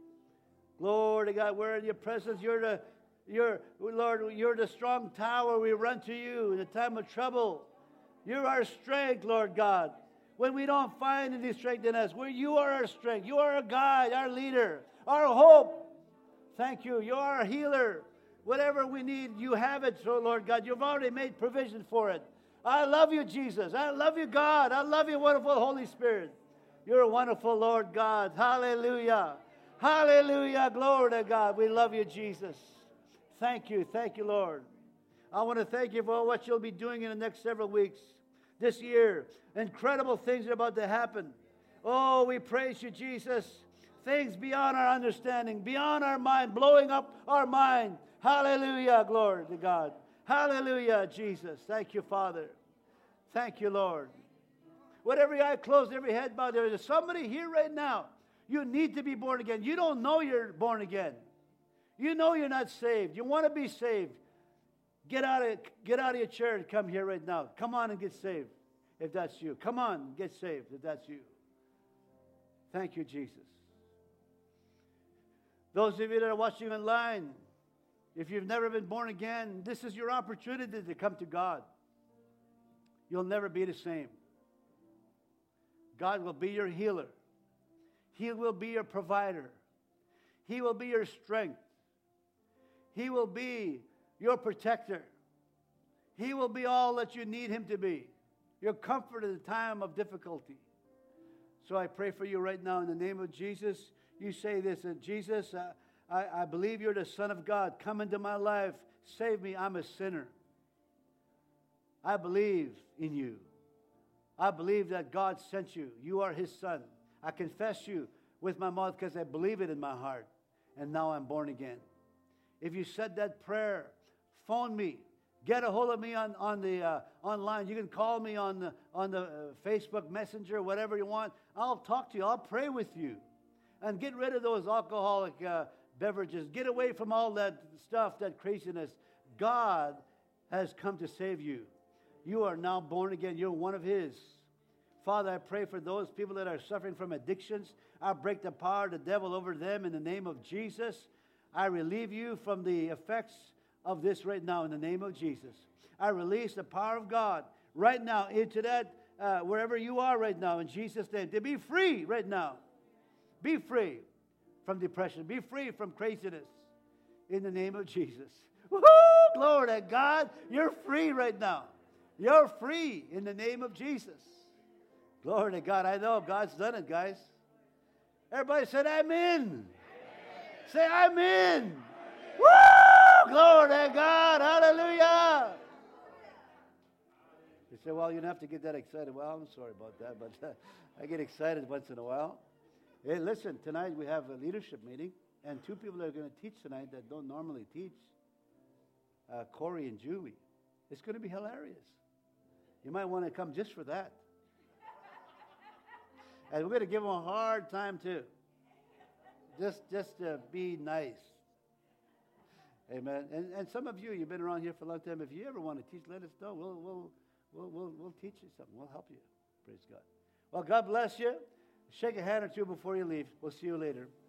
Glory to God. We're in your presence. You're the, you're, Lord, you're the strong tower. We run to you in the time of trouble. You're our strength, Lord God. When we don't find any strength in us, where you are our strength. You are our guide, our leader, our hope. Thank you. You are our healer. Whatever we need, you have it, so Lord God. You've already made provision for it. I love you, Jesus. I love you, God. I love you, wonderful Holy Spirit. You're a wonderful Lord God. Hallelujah. Hallelujah. Glory to God. We love you, Jesus. Thank you. Thank you, Lord. I want to thank you for what you'll be doing in the next several weeks. This year, incredible things are about to happen. Oh, we praise you, Jesus. Things beyond our understanding, beyond our mind, blowing up our mind. Hallelujah, glory to God. Hallelujah, Jesus. Thank you, Father. Thank you, Lord. With every eye closed, every head bowed, there is somebody here right now. You need to be born again. You don't know you're born again. You know you're not saved. You want to be saved. Get out of, get out of your chair and come here right now. Come on and get saved if that's you. Come on, get saved if that's you. Thank you, Jesus. Those of you that are watching online, if you've never been born again, this is your opportunity to come to God. You'll never be the same. God will be your healer. He will be your provider. He will be your strength. He will be your protector. He will be all that you need Him to be. Your comfort in the time of difficulty. So I pray for you right now in the name of Jesus. You say this, uh, Jesus, uh, I, I believe you're the Son of God. Come into my life. Save me. I'm a sinner. I believe in you. I believe that God sent you. You are His Son. I confess you with my mouth because I believe it in my heart. And now I'm born again. If you said that prayer, phone me. Get a hold of me on, on the uh, online. You can call me on the, on the uh, Facebook Messenger, whatever you want. I'll talk to you. I'll pray with you. And get rid of those alcoholic uh, beverages. Get away from all that stuff, that craziness. God has come to save you. You are now born again. You're one of His. Father, I pray for those people that are suffering from addictions. I break the power of the devil over them in the name of Jesus. I relieve you from the effects of this right now in the name of Jesus. I release the power of God right now into that, uh, wherever you are right now in Jesus' name. To be free right now. Be free from depression. Be free from craziness in the name of Jesus. Woo-hoo! Glory to God. You're free right now. You're free in the name of Jesus. Glory to God. I know God's done it, guys. Everybody said, I'm in. Amen. Say, I'm in. Amen. Woo! Glory to God. Hallelujah. You say, well, you don't have to get that excited. Well, I'm sorry about that, but uh, I get excited once in a while. Hey, listen, tonight we have a leadership meeting, and two people are going to teach tonight that don't normally teach, uh, Corey and Julie. It's going to be hilarious. You might want to come just for that. And we're going to give them a hard time, too. Just just to be nice. Amen. And and some of you, you've been around here for a long time. If you ever want to teach, let us know. We'll, we'll, we'll, we'll, we'll teach you something. We'll help you. Praise God. Well, God bless you. Shake a hand or two before you leave. We'll see you later.